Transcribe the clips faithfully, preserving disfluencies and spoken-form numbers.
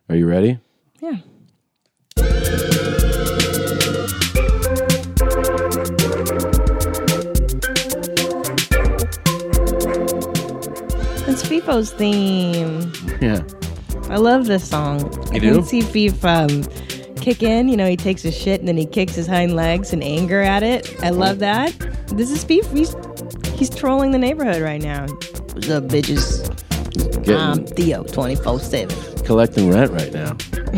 Are you ready? Yeah. It's FIFO's theme. Yeah. I love this song. You I do? can see FIFA um, kick in. You know, he takes his shit and then he kicks his hind legs in anger at it. I love that. This is FIFA. He's, he's trolling the neighborhood right now. What's up, bitches? Getting, I'm Theo twenty-four seven. collecting rent right now.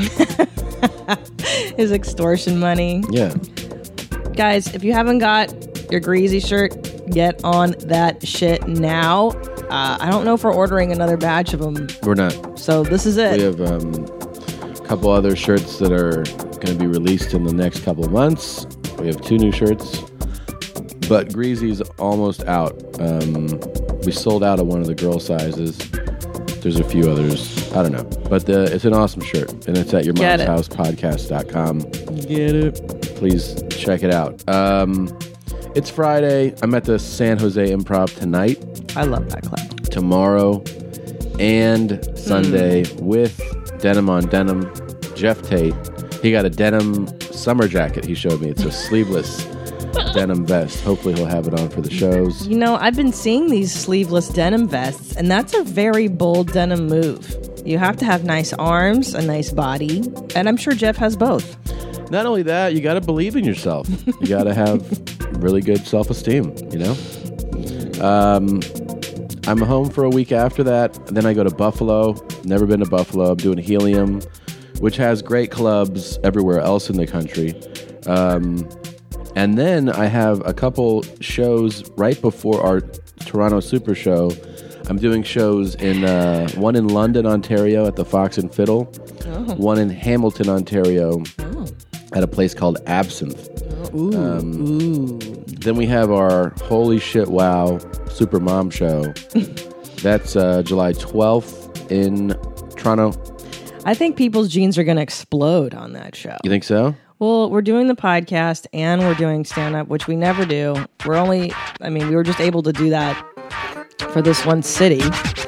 His extortion money. Yeah. Guys, if you haven't got your Greasy shirt, get on that shit now. Uh, I don't know if we're ordering another batch of them. We're not. So this is it. We have um, a couple other shirts that are going to be released in the next couple of months. We have two new shirts. But Greasy's almost out. Um, we sold out of one of the girl sizes. There's a few others. I don't know. But the, it's an awesome shirt. And it's at your mom's house podcast dot com. Get it. Please check it out. Um, it's Friday. I'm at the San Jose Improv tonight. I love that club. Tomorrow and Sunday mm. with Denim on Denim. Jeff Tate. He got a denim summer jacket he showed me. It's a sleeveless denim vest. Hopefully he'll have it on for the shows. You know, I've been seeing these sleeveless denim vests, and that's a very bold denim move. You have to have nice arms, a nice body, and I'm sure Jeff has both. Not only that, you got to believe in yourself. You got to have really good self-esteem, you know? Um, I'm home for a week after that, and then I go to Buffalo. Never been to Buffalo. I'm doing Helium, which has great clubs everywhere else in the country. Um, and then I have a couple shows right before our Toronto Super Show. I'm doing shows in uh, one in London, Ontario at the Fox and Fiddle, oh. one in Hamilton, Ontario oh. at a place called Absinthe. Ooh, um, ooh. Then we have our Holy Shit Wow Super Mom Show. That's uh, July twelfth in Toronto. I think people's jeans are going to explode on that show. You think so? Well, we're doing the podcast and we're doing stand-up, which we never do. We're only, I mean, we were just able to do that for this one city.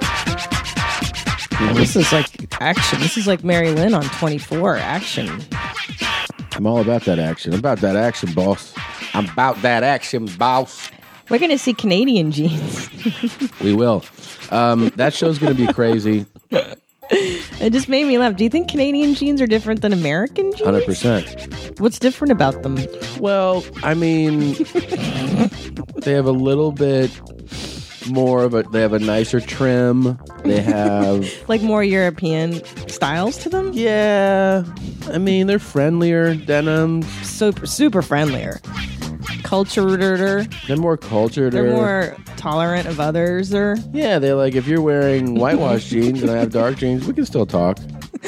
And this is like action. This is like Mary Lynn on twenty-four action. I'm all about that action. I'm about that action, boss. I'm about that action, boss. We're going to see Canadian jeans. We will. Um, that show's going to be crazy. It just made me laugh. Do you think Canadian jeans are different than American jeans? one hundred percent. What's different about them? Well, I mean, they have a little bit more of a, they have a nicer trim. They have... like more European styles to them? Yeah. I mean, they're friendlier denims. Super, super friendlier. Cultured. They're more cultured. They're more tolerant of others. Or yeah, they're like, if you're wearing whitewash jeans and I have dark jeans, we can still talk.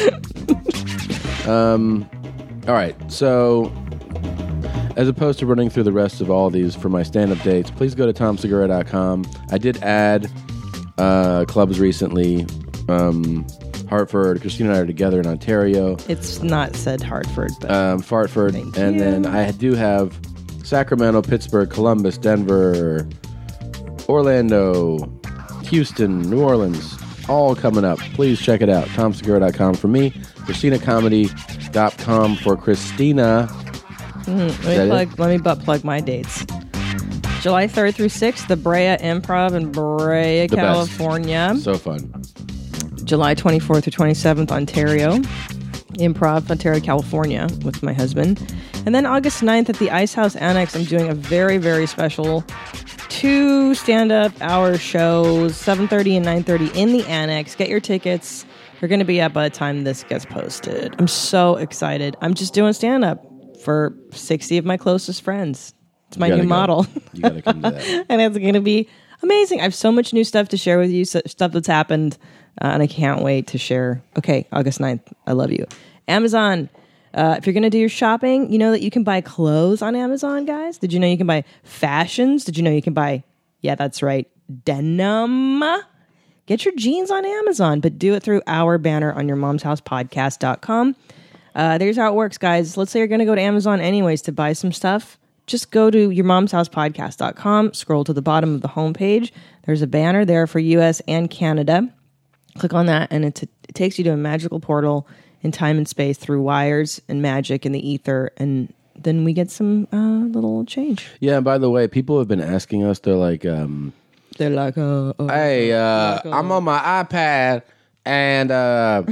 um, all right. So, as opposed to running through the rest of all these for my stand-up dates, please go to tom segura dot com. I did add uh, clubs recently. Um, Hartford. Christina and I are together in Ontario. It's not said Hartford, but um, Fartford. Thank and you. Then I do have Sacramento, Pittsburgh, Columbus, Denver, Orlando, Houston, New Orleans, all coming up. Please check it out. tom segura dot com for me. christina comedy dot com for Christina. Mm, let me plug. Let me butt plug my dates. July third through sixth, the Brea Improv in Brea, The California. Best. So fun. July twenty-fourth through twenty-seventh, Ontario Improv, Ontario, California, with my husband. And then August ninth at the Ice House Annex, I'm doing a very, very special two stand-up hour shows, seven thirty and nine thirty in the Annex. Get your tickets. They're going to be up by the time this gets posted. I'm so excited. I'm just doing stand-up for sixty of my closest friends. It's my new go. model. You got to come to that. And it's going to be amazing. I have so much new stuff to share with you, so stuff that's happened, uh, and I can't wait to share. Okay, August ninth. I love you. Amazon. Uh, if you're going to do your shopping, you know that you can buy clothes on Amazon, guys. Did you know you can buy fashions? Did you know you can buy, yeah, that's right, denim? Get your jeans on Amazon, but do it through our banner on your mom's house podcast dot com. Uh, there's how it works, guys. Let's say you're going to go to Amazon anyways to buy some stuff. Just go to your mom's house podcast dot com, scroll to the bottom of the homepage. There's a banner there for U S and Canada. Click on that, and it, t- it takes you to a magical portal in time and space through wires and magic in the ether, and then we get some uh, little change. Yeah, and by the way, people have been asking us, they're like, um, they're like, uh, uh, hey, uh, like, uh, I'm on my iPad, and uh,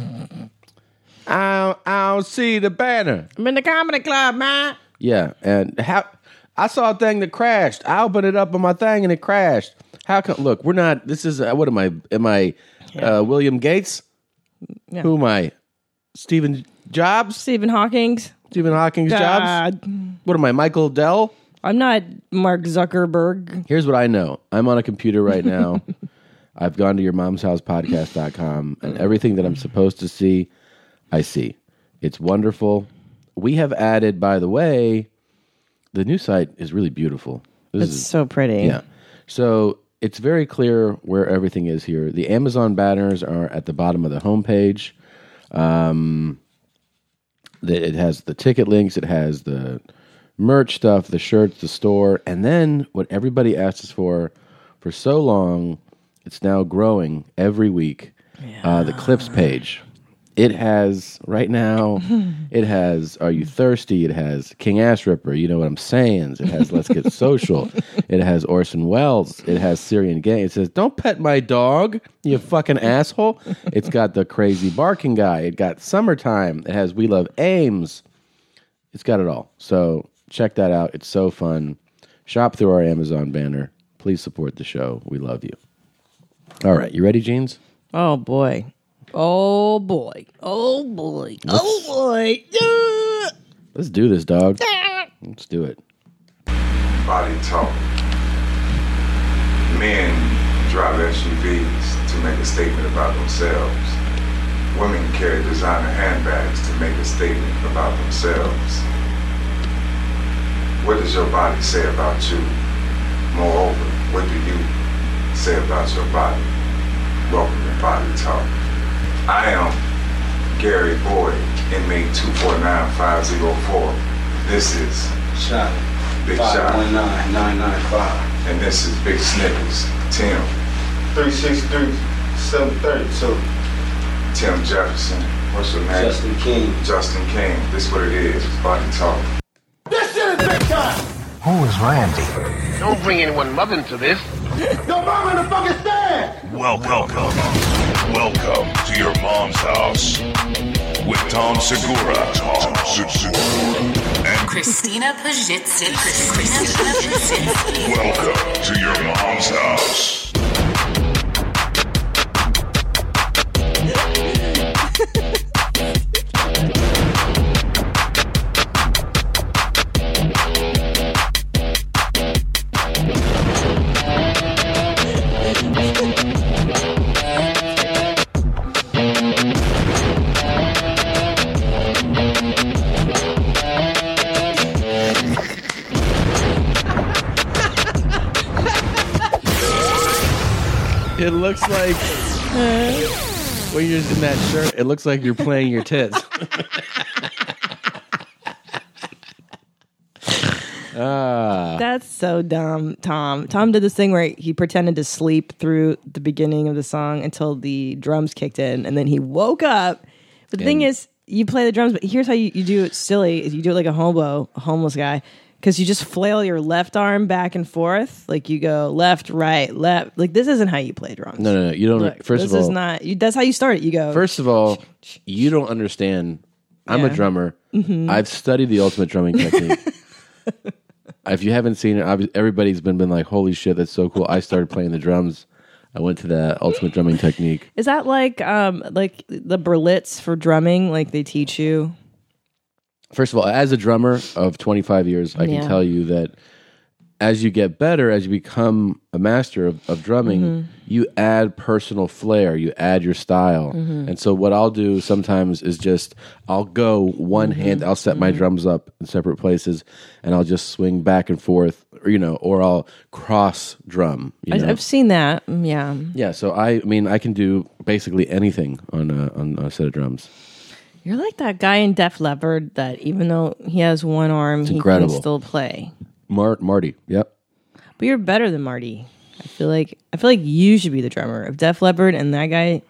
I, don't, I don't see the banner. I'm in the comedy club, man. Yeah, and how I saw a thing that crashed. I opened it up on my thing, and it crashed. How come? Look, we're not, this is, uh, what am I, am I uh, William Gates? Yeah. Who am I? Stephen Jobs? Stephen Hawking's. Stephen Hawking's God. Jobs? What am I, Michael Dell? I'm not Mark Zuckerberg. Here's what I know. I'm on a computer right now. I've gone to your mom's house podcast dot com, and everything that I'm supposed to see, I see. It's wonderful. We have added, by the way, the new site is really beautiful. This It's is, so pretty. yeah. So it's very clear where everything is here. The Amazon banners are at the bottom of the homepage. Um, the, it has the ticket links. It has the merch stuff, the shirts, the store, and then what everybody asks for for so long, it's now growing every week. Yeah. Uh, the clips page. It has, right now, it has Are You Thirsty? It has King Ass Ripper, You Know What I'm Saying? It has Let's Get Social. It has Orson Welles. It has Syrian Gang. It says, Don't pet my dog, you fucking asshole. It's got the crazy barking guy. It got Summertime. It has We Love Ames. It's got it all. So check that out. It's so fun. Shop through our Amazon banner. Please support the show. We love you. All right. You ready, Jeans? Oh, boy. Oh, boy. Oh, boy. Let's, oh, boy. Yeah. Let's do this, dog. Let's do it. Body talk. Men drive S U Vs to make a statement about themselves. Women carry designer handbags to make a statement about themselves. What does your body say about you? Moreover, what do you say about your body? Welcome to Body Talk. I am Gary Boyd, inmate two four nine five zero four. This is Shot. Big Shot. five one nine nine nine five. And this is Big Snippets. Tim. three six three, seven three two. Tim Jefferson. What's your name? Justin King. Justin King. This is what it is. It's Body Talk. This shit is big time! Who is Randy? Don't bring anyone mother into this. Your mom in the fucking stand! Welcome, welcome to your mom's house with Tom Segura, Tom Segura, and Christina Pajitsin. Christina Pajitsin. welcome to your mom's house. It looks like when you're in that shirt, it looks like you're playing your tits. ah. That's so dumb, Tom. Tom did this thing where he pretended to sleep through the beginning of the song until the drums kicked in, and then he woke up. But the thing is, you play the drums, but here's how you, you do it silly, is you do it like a hobo, a homeless guy, because you just flail your left arm back and forth. Like you go left, right, left. Like this isn't how you play drums. No, no, no. You don't. Look, first this of all, is not. You, that's how you start it. You go. First of all, you don't understand. I'm Yeah. a drummer. Mm-hmm. I've studied the ultimate drumming technique. If you haven't seen it, obvi- everybody's been been like, "Holy shit, that's so cool!" I started playing the drums. I went to the ultimate drumming technique. Is that like um like the Berlitz for drumming? Like they teach you. First of all, as a drummer of twenty-five years, I Yeah. can tell you that as you get better, as you become a master of, of drumming, Mm-hmm. you add personal flair, you add your style. Mm-hmm. And so what I'll do sometimes is just, I'll go one Mm-hmm. hand, I'll set my drums up in separate places, and I'll just swing back and forth, or, you know, or I'll cross drum. You I, know? I've seen that. Mm, Yeah. Yeah, so I, I mean, I can do basically anything on a, on a set of drums. You're like that guy in Def Leppard that even though he has one arm, he incredible. can still play. Mar- Marty, yep. But you're better than Marty. I feel like I feel like you should be the drummer of Def Leppard, and that guy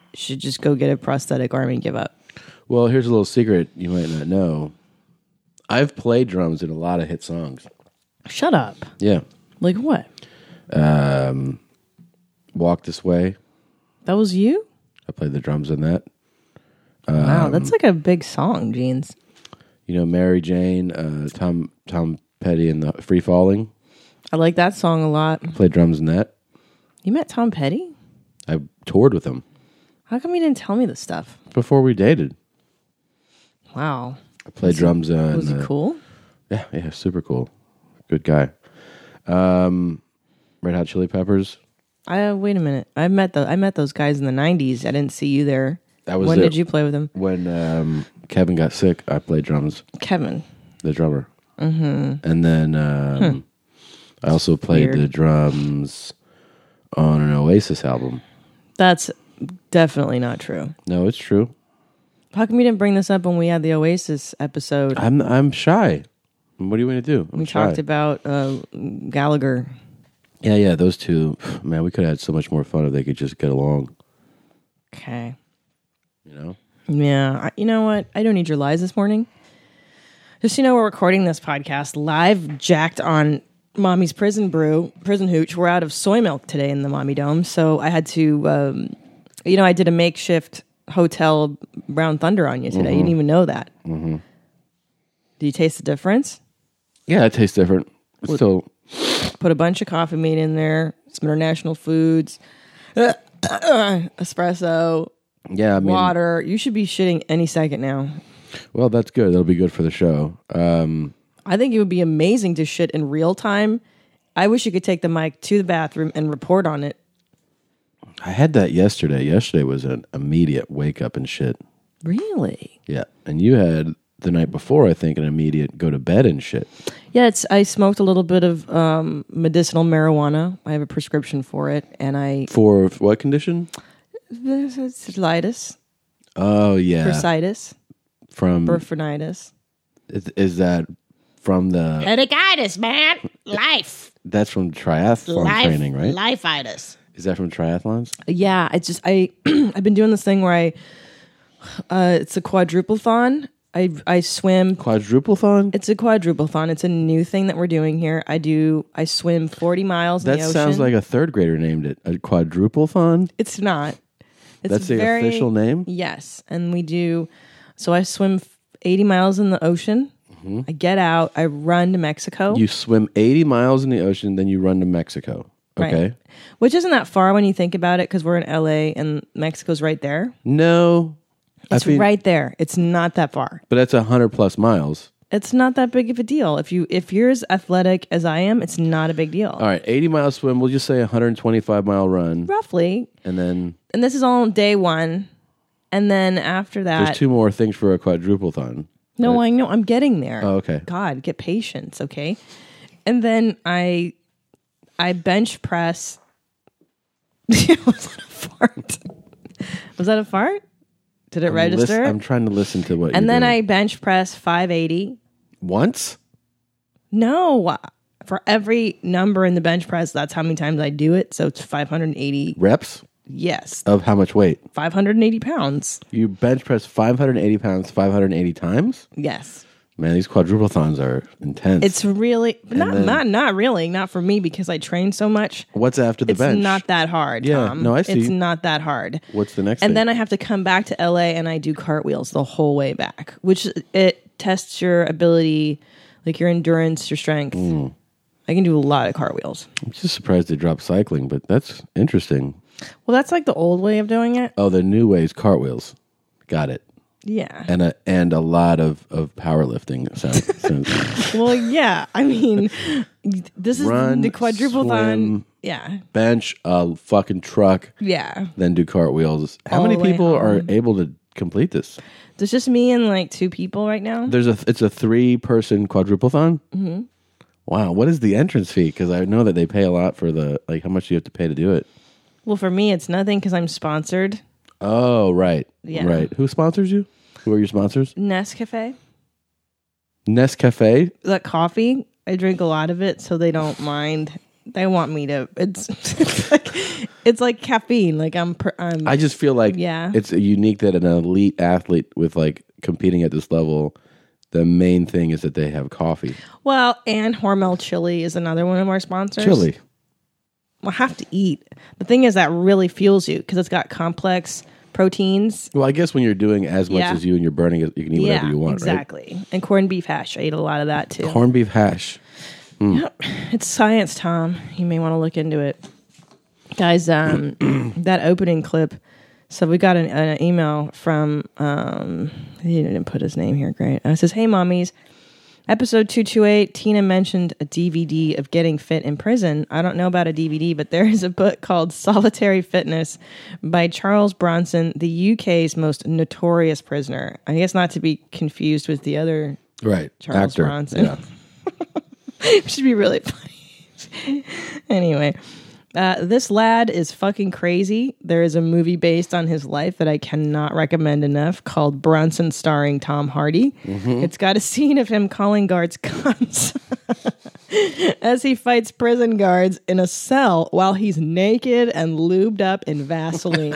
should just go get a prosthetic arm and give up. Well, here's a little secret you might not know. I've played drums in a lot of hit songs. Shut up. Yeah. Like what? Um, Walk This Way. That was you? I played the drums in that. Wow, Um, that's like a big song, Jeans. You know, Mary Jane, uh, Tom Tom Petty and the Free Falling. I like that song a lot. Played drums in that. You met Tom Petty? I toured with him How come you didn't tell me this stuff? before we dated. Wow. I played drums. Uh, Was in he the- cool? Yeah, yeah, super cool. Good guy. Um, Red Hot Chili Peppers. I uh, wait a minute. I met the I met those guys in the nineties. I didn't see you there. That was when it. did you play with them? When um, Kevin got sick, I played drums. Kevin. The drummer. Mm-hmm. And then um, Hmm. I also played Weird. the drums on an Oasis album. That's definitely not true. No, it's true. How come you didn't bring this up when we had the Oasis episode? I'm I'm shy. What do you want to do? I'm we shy. talked about uh, Gallagher. Yeah, yeah, those two. Man, we could have had so much more fun if they could just get along. Okay. You know? Yeah. I, you know what? I don't need your lies this morning. Just so you know, we're recording this podcast live, jacked on Mommy's Prison Brew, Prison Hooch. We're out of soy milk today in the Mommy Dome, so I had to, um, you know, I did a makeshift hotel Brown Thunder on you today. Mhm. You didn't even know that. Mm-hmm. Do you taste the difference? Yeah, it tastes different. It's still, Put a bunch of coffee meat in there, some international foods, espresso, yeah, I mean, water. You should be shitting any second now. well, that's good. That'll be good for the show. Um, I think it would be amazing to shit in real time. I wish you could take the mic to the bathroom and report on it. I had that yesterday. Yesterday was an immediate wake up and shit. Really? Yeah, and you had the night before, I think, an immediate go to bed and shit. Yeah, it's. I smoked a little bit of um, medicinal marijuana. I have a prescription for it, and I For what condition? cellulitis, Oh yeah, bursitis, from burfinitis. is, is that from the? Hedacitis, man. Life. That's from triathlon Life. training, right? Lifeitis. Is that from triathlons? Yeah, it's just I. I've been doing this thing where I. Uh, it's a quadruple-thon. I I swim. Quadruple-thon? It's a quadruple-thon. It's a new thing that we're doing here. I do. I swim forty miles in That the ocean. sounds like a third grader named it a quadruple-thon. It's not. It's That's the very- official name? Yes, and we do. So I swim eighty miles in the ocean. Mhm. I get out. I run to Mexico. You swim eighty miles in the ocean, then you run to Mexico. Right. Okay. Which isn't that far when you think about it, because we're in L A and Mexico's right there. No, It's I think, right there. It's not that far. but that's a hundred plus miles. It's not that big of a deal. If you if you're as athletic as I am, it's not a big deal. All right, eighty mile swim. We'll just say a hundred and twenty-five mile run, Roughly. and then And this is all on day one. And then after that, there's two more things for a quadruple-thon. no, I know I'm getting there. Oh, okay. God, get patience, okay? And then I I bench press. Was that a fart? Was that a fart? Did it I'm register? lis- I'm trying to listen to what. and you're then doing. I bench press five eighty. once. No, for every number in the bench press, that's how many times I do it. So it's five hundred eighty. Reps Yes, of how much weight? five hundred eighty pounds. You bench press five hundred eighty pounds, five hundred eighty times. Yes. Man, these quadruple-thons are intense. It's really not then- not not really not for me because I train so much. What's after the It's bench? not that hard. Yeah, Tom. no, I see. It's not that hard. What's the next And thing? then I have to come back to L A and I do cartwheels the whole way back, which it tests your ability, like your endurance, your strength. Mm. I can do a lot of cartwheels. I'm just surprised they dropped cycling, but that's interesting. Well, that's like the old way of doing it. Oh, the new way is cartwheels. Got it. Yeah. And a and a lot of of powerlifting. Sounds, sounds Well, yeah. I mean, this is Run, the quadruple swim, thon. Yeah. bench a fucking truck, Yeah. then do cartwheels. How All many the way people are home. able to complete this? There's just me and like two people right now. There's a it's a three person quadruple-thon. hmm Wow, what is the entrance fee? Because I know that they pay a lot for the like. How much do you have to pay to do it? Well, for me, it's nothing because I'm sponsored. Oh, right, Yeah. right. Who sponsors you? Who are your sponsors? Nescafe. Nescafe. That coffee, I drink a lot of it, so they don't mind They want me to. It's, it's like it's like caffeine. Like I'm. Per, I'm I just feel like yeah. it's unique that an elite athlete with like competing at this level, the main thing is that they have coffee. Well, and Hormel Chili is another one of our sponsors. Chili. Well, have to eat. The thing is that really fuels you because it's got complex proteins. Well, I guess when you're doing as much Yeah. as you and you're burning it, you can eat whatever yeah, you want, exactly. Right? And corned beef hash. I ate a lot of that too. Corned beef hash. Mm. Yep. It's science, Tom. You may want to look into it. Guys, um, that opening clip. So we got an, an email from, um, he didn't put his name here. Great. And it says, hey, mommies. Episode two twenty-eight, Tina mentioned a D V D of Getting Fit in Prison. I don't know about a D V D, but there is a book called Solitary Fitness by Charles Bronson, the U K's most notorious prisoner. I guess not to be confused with the other Right. Charles Actor. Bronson. Yeah. Which should be really funny. Anyway. Uh, this lad is fucking crazy. There is a movie based on his life that I cannot recommend enough called Bronson starring Tom Hardy. Mm-hmm. It's got a scene of him calling guards cunts as he fights prison guards in a cell while he's naked and lubed up in Vaseline.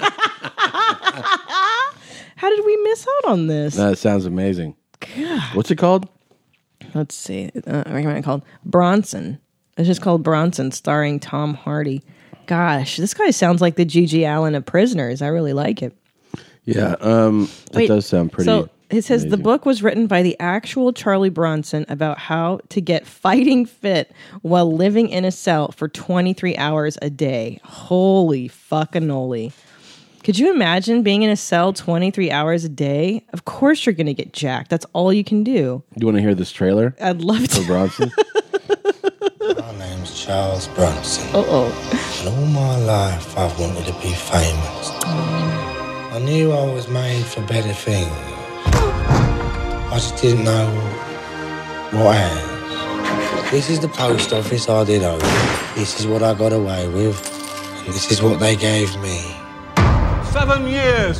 How did we miss out on this? That sounds amazing. God. What's it called? Let's see. Uh, I recommend it called Bronson. It's just called Bronson, starring Tom Hardy. Gosh, this guy sounds like the G G Allen of Prisoners. I really like it. Yeah, um, that Wait, does sound pretty. So it says amazing. the book was written by the actual Charlie Bronson about how to get fighting fit while living in a cell for twenty-three hours a day. Holy fucking holy. Could you imagine being in a cell twenty-three hours a day? Of course you're going to get jacked. That's all you can do. You want to hear this trailer? I'd love to. For Bronson? My name's Charles Bronson. Uh-oh. And all my life I've wanted to be famous. I knew I was made for better things. I just didn't know what else. This is the post office I did own. This is what I got away with. And this is what they gave me. Seven years.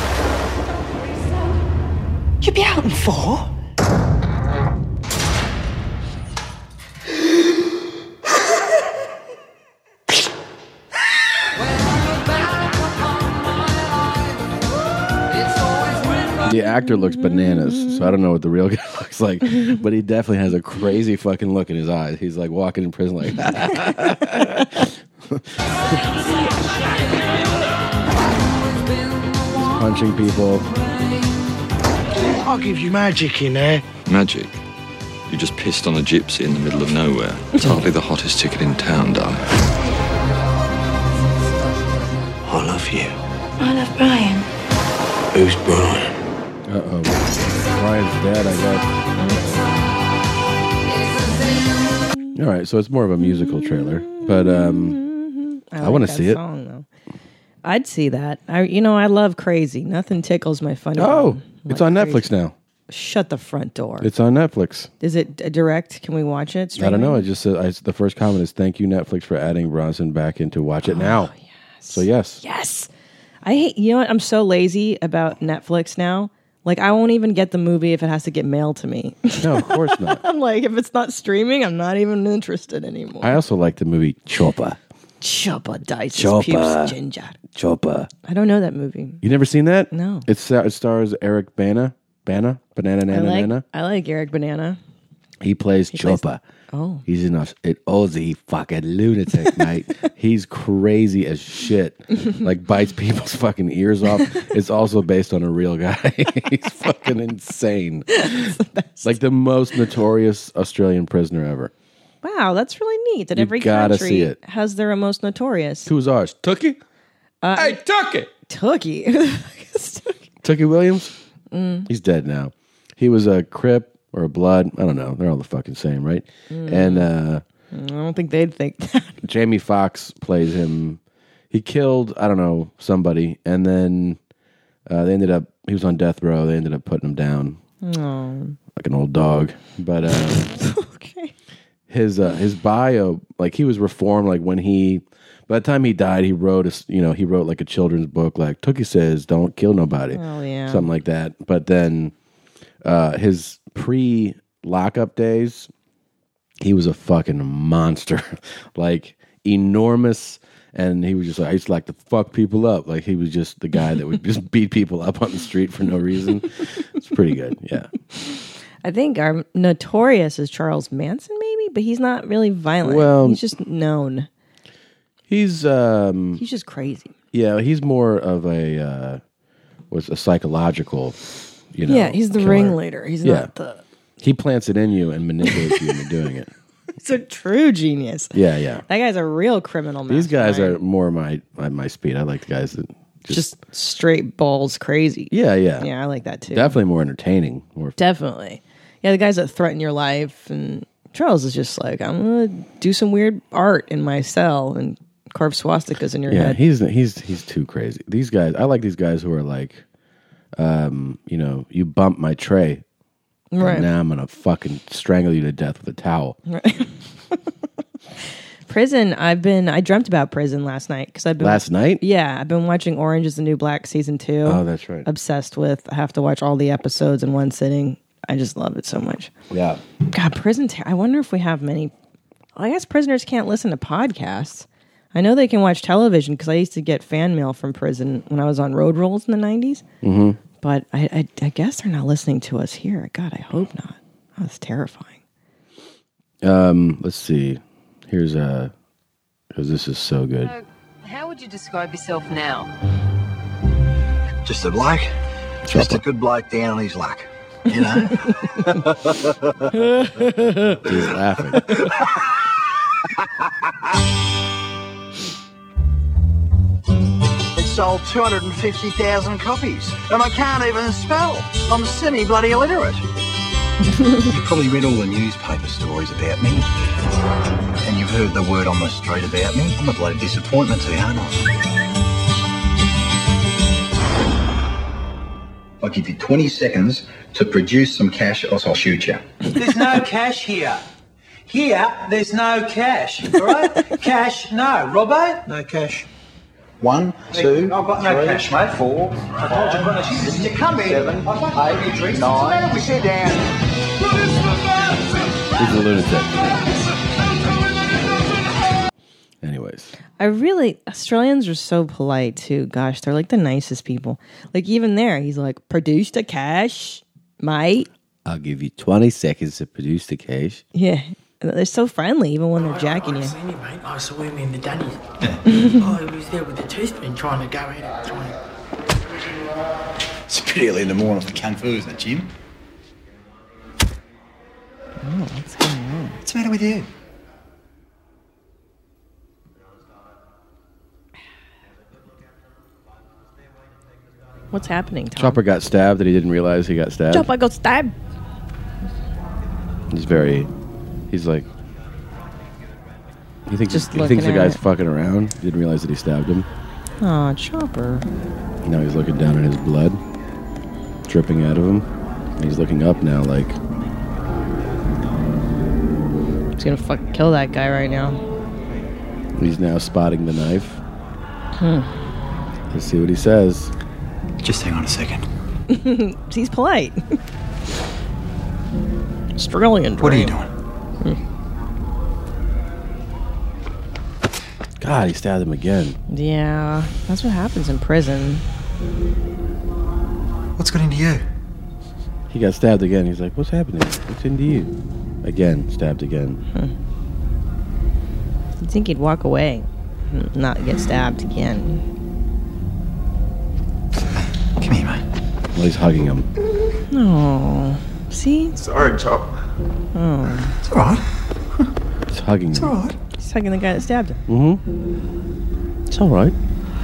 You'll be out in four? The actor looks bananas, so I don't know what the real guy looks like, but he definitely has a crazy fucking look in his eyes. He's like walking in prison like punching people. I'll give you magic in there. Magic? You just pissed on a gypsy in the middle of nowhere. It's hardly the hottest ticket in town, darling. I love you. I love Brian. Who's Brian? Uh-oh. Brian's dead, I guess. All right, so it's more of a musical trailer, but um, I, like want to that see it. song, though. I'd see that. I, you know, I love Crazy. Nothing tickles my funny. Oh, bone it's like on Crazy. Netflix now. Shut the front door. It's on Netflix. Is it uh, direct? Can we watch it? I don't streaming? know. I just said I, the first comment is thank you Netflix for adding Bronson back into Watch It Now. Yes. So yes, Yes. I hate. You know what? I'm so lazy about Netflix now. Like, I won't even get the movie if it has to get mailed to me. no, of course not. I'm like, if it's not streaming, I'm not even interested anymore. I also like the movie Chopper. Chopper dices Chopper. pubes ginger. Chopper. I don't know that movie. You never seen that? No. It's uh, it stars Eric Bana. Bana? Banana I Nana like, Nana. I like Eric Banana. He plays He plays- Chopper. Oh. He's in a, an Aussie fucking lunatic, mate. He's crazy as shit. Like, bites people's fucking ears off. It's also based on a real guy. He's fucking insane. Like the most notorious Australian prisoner ever. Wow, that's really neat that You every gotta country see it. has their most notorious. Who's ours? Tookie? Uh, hey, Tookie! Tookie. Tookie Williams? Mm. He's dead now. He was a Crip or a Blood. I don't know. They're all the fucking same, right? Mm. And uh, I don't think they'd think that. Jamie Foxx plays him. He killed, I don't know, somebody. And then uh, they ended up, he was on death row. They ended up putting him down Oh. like an old dog. But uh, Okay. his uh, his bio, like he was reformed. Like when he, by the time he died, he wrote a, s- you know, he wrote like a children's book, like Tookie says, "Don't kill nobody," Oh, yeah. something like that. But then uh, his pre lockup days, he was a fucking monster, like enormous. And he was just like, I used to like to fuck people up. Like he was just the guy that would just beat people up on the street for no reason. It's pretty good. Yeah. I think our notorious is Charles Manson, maybe, but he's not really violent. Well, he's just known. He's um, he's just crazy. Yeah, he's more of a uh, was a psychological, you know. Yeah, he's the killer. ringleader. He's yeah. not the. He plants it in you and manipulates you into doing it. He's a true genius. Yeah, yeah. That guy's a real criminal. These guys mastermind. are more my my, my speed. I like the guys that just, just straight balls crazy. Yeah, yeah, yeah. I like that too. Definitely more entertaining. More Definitely. Yeah, the guys that threaten your life. And Charles is just like, I'm gonna do some weird art in my cell and carve swastikas in your yeah, head. he's he's he's too crazy. These guys, I like these guys who are like, um, you know, you bump my tray, right? Now I'm gonna fucking strangle you to death with a towel. Right. Prison. I've been. I dreamt about prison last night because I've been last night. Yeah, I've been watching Orange Is the New Black season two. Oh, that's right. Obsessed with. I have to watch all the episodes in one sitting. I just love it so much. Yeah. God, prison. Ter- I wonder if we have many. I guess prisoners can't listen to podcasts. I know they can watch television because I used to get fan mail from prison when I was on road rolls in the nineties. Mm-hmm. But I, I, I guess they're not listening to us here. God, I hope not. That's terrifying. Um, let's see. Here's a because this is so good. So, how would you describe yourself now? Just a bloke. Just a good bloke down on his luck. You know? He's laughing. It sold two hundred fifty thousand copies, and I can't even spell. I'm semi-bloody illiterate. You've probably read all the newspaper stories about me, and you've heard the word on the street about me. I'm a bloody disappointment to you, aren't I? I'll give you twenty seconds to produce some cash, or else I'll shoot you. There's no cash here. Here, there's no cash. All right? Cash, no. Robbo? No cash. One, two, I've got no three, cash, mate. four, I told you, I've got no cash. you come in, Seven, eight, nine, we sit down. He's a lunatic. Anyways, I really Australians are so polite too. Gosh, they're like the nicest people. Like even there, he's like, "Produce the cash, mate." I'll give you twenty seconds to produce the cash. Yeah, they're so friendly even when they're jacking I you. seen him, mate. I saw him in the dunnies. Oh, he was there with the toothpick trying to go at it. Trying to... It's pretty early in the morning for kung fu, isn't it, Jim? Oh, what's going on? What's the matter with you? What's happening, Tom? Chopper got stabbed and he didn't realize he got stabbed. Chopper got stabbed. He's very. He's like. He thinks Just he thinks the looking guy's at it. fucking around. He didn't realize that he stabbed him. Aw, Chopper. Now he's looking down at his blood dripping out of him. He's looking up now, like He's gonna fucking kill that guy right now. he's now spotting the knife. Hmm. Let's see what he says. Just hang on a second. He's polite. Australian. What are you dream. doing? God, he stabbed him again. Yeah, that's what happens in prison. What's got into you? He got stabbed again. He's like, what's happening? What's into you? Again, stabbed again. Hmm. You'd think he'd walk away, not get stabbed again. Come here, mate. Well, he's hugging him. Oh, see? Sorry, Chop. Oh, It's all right. He's hugging It's him. all right. he's hugging the guy that stabbed him. Mm-hmm. It's all right.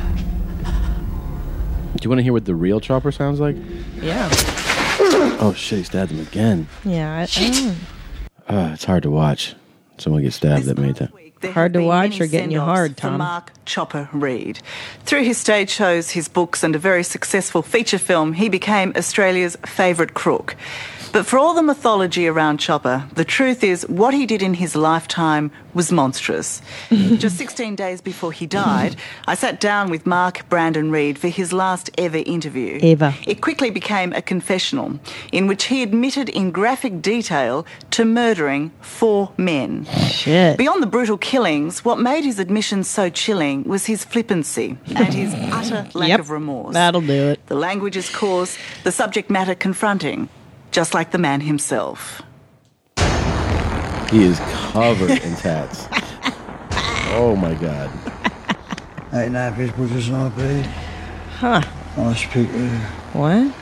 Do you want to hear what the real Chopper sounds like? Yeah. Oh shit! He stabbed him again. Yeah. I, I Uh, it's hard to watch. Someone gets stabbed that many times. hard to watch or getting you hard, Tom? For Mark Chopper Reid. Through his stage shows, his books, and a very successful feature film, he became Australia's favourite crook. But for all the mythology around Chopper, the truth is what he did in his lifetime was monstrous. Just sixteen days before he died, I sat down with Mark Brandon Reed for his last ever interview. Ever. It quickly became a confessional in which he admitted in graphic detail to murdering four men. Shit. Beyond the brutal killings, what made his admission so chilling was his flippancy and his utter lack Yep, of remorse. that'll do it. The language is coarse, the subject matter confronting, just like the man himself. He is covered in tats. Oh my god. Ain't no fish butchers an I P. Huh. Nice picture. What?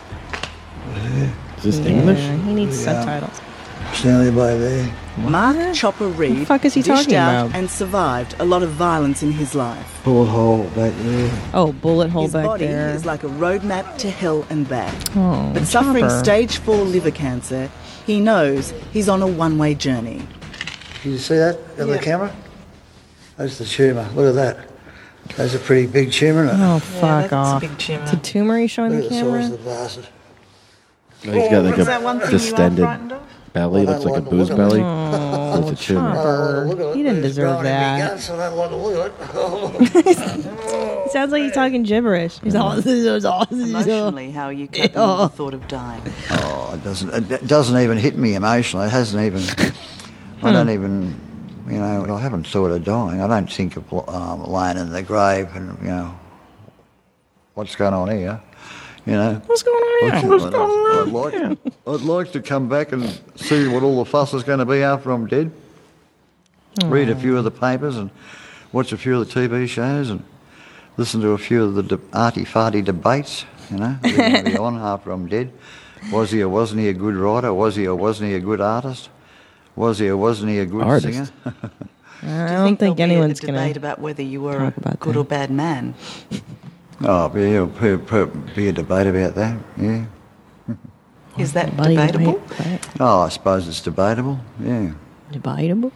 Is this Yeah, English? He needs Yeah. subtitles. Stanley Bay there. Mark Chopper Reed the fuck is he dished talking out about? and survived a lot of violence in his life. Bullet hole back there. Oh, bullet hole His back body there. is like a roadmap to hell and back. Oh, but suffering Chopper. stage four liver cancer, he knows he's on a one-way journey. Did you see that on the camera? That's the tumour. Look at that. That's a pretty big tumour, isn't it? Oh, fuck that's a off. big tumor. It's a tumor he's showing Look the at the size camera. of the bastard. Oh, he's got like Is that one a thing you are distended frightened of? belly. I don't Looks like a like to booze look at belly. Oh, It's a tumor. I don't want to look at it. He didn't It's deserve growing in me that. guts, I don't want to look at it. It sounds like he's talking gibberish. He's all Emotionally, how are you coping Oh. with the thought of dying? Oh, it doesn't. It doesn't even hit me emotionally. It hasn't even. I don't even. You know, I haven't thought of dying. I don't think of um, laying in the grave and you know, what's going on here. You know, What's going on here? I'd, What's I'd, going on I'd like, I'd like to come back and see what all the fuss is going to be after I'm dead. Read a few of the papers and watch a few of the T V shows and listen to a few of the de- arty-farty debates, you know, that are going to be on after I'm dead. Was he or wasn't he a good writer? Was he or wasn't he a good artist? Was he or wasn't he a good Artist. singer? I Do you don't think, think there'll anyone's be a going debate to. about whether you were talk a about good that. or bad man? Oh, be, there'll be, be a debate about that, yeah. Is that debatable? Oh, I suppose it's debatable, yeah. Debatable?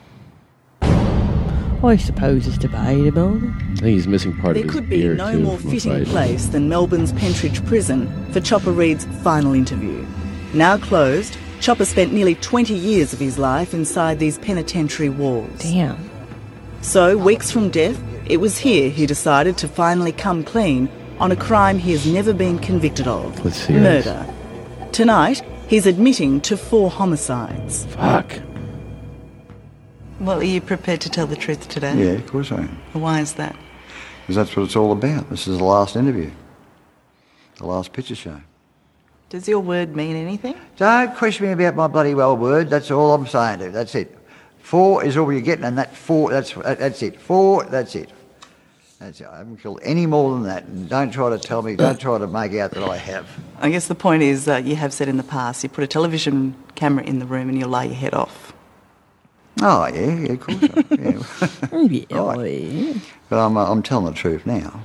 I suppose it's debatable. I think he's missing part There of his could be ear no too more from a fitting fight. place than Melbourne's Pentridge Prison for Chopper Reed's final interview. Now closed, Chopper spent nearly twenty years of his life inside these penitentiary walls. Damn. So, weeks from death, it was here he decided to finally come clean on a crime he has never been convicted of. Let's see this. Murder. Tonight, he's admitting to four homicides. Fuck. Well, are you prepared to tell the truth today? Yeah, of course I am. Why is that? Because that's what it's all about. This is the last interview. The last picture show. Does your word mean anything? Don't question me about my bloody well word. That's all I'm saying to you. That's it. Four is all you're getting, and that four, that's that's it. Four, that's it. That's it. I haven't killed any more than that. And don't try to tell me, don't try to make out that I have. I guess the point is, uh, you have said in the past, you put a television camera in the room and you'll lay your head off. Oh, yeah, yeah, of course. I, yeah. Yeah, Right. But I'm, uh, I'm telling the truth now.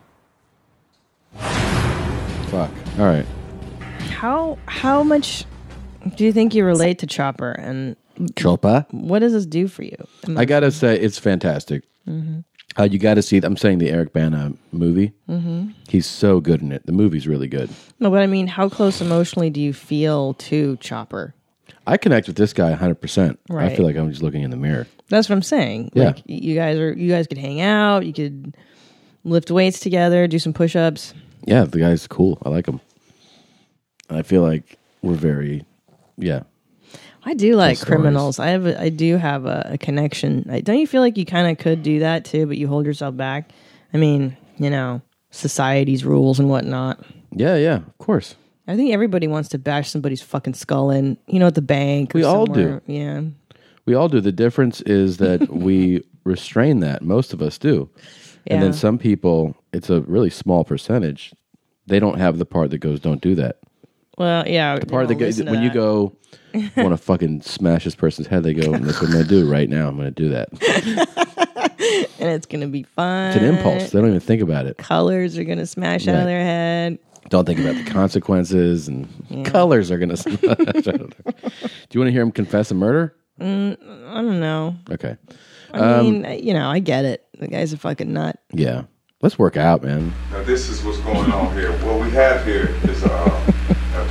Fuck. All right. How how much do you think you relate to Chopper, and Chopper? what does this do for you? I gotta say, it's fantastic. Mhm. Uh, you gotta see. I'm saying the Eric Bana movie. Mhm. He's so good in it. The movie's really good. No, but I mean, how close emotionally do you feel to Chopper? I connect with this guy one hundred percent. I Right. feel like I'm just looking in the mirror. That's what I'm saying. Yeah. Like, you guys are you guys could hang out, you could lift weights together, do some push-ups. Yeah, the guy's cool. I like him. I feel like we're very, yeah. I do like Tell criminals. I have a, I do have a, a connection. I, don't you feel like you kind of could do that too, but you hold yourself back? I mean, you know, society's rules and whatnot. Yeah, yeah, of course. I think everybody wants to bash somebody's fucking skull in, you know, at the bank. or We all somewhere. do. Yeah. We all do. The difference is that we restrain that. Most of us do. And then Yeah. some people, it's a really small percentage. They don't have the part that goes, don't do that. Well, yeah. The part that goes, when you go, want to fucking smash this person's head, they go, that's what I'm going to do right now. I'm going to do that. and it's going to be fun. It's an impulse. They don't even think about it. Colors are going to smash out Right. of their head. Don't think about the consequences, and Yeah. colors are going to smash out of their head. Do you want to hear him confess a murder? Mm, I don't know. Okay. I Um, mean, you know, I get it. The guy's a fucking nut. Yeah. Let's work out, man. Now this is what's going on here. What we have here is a, a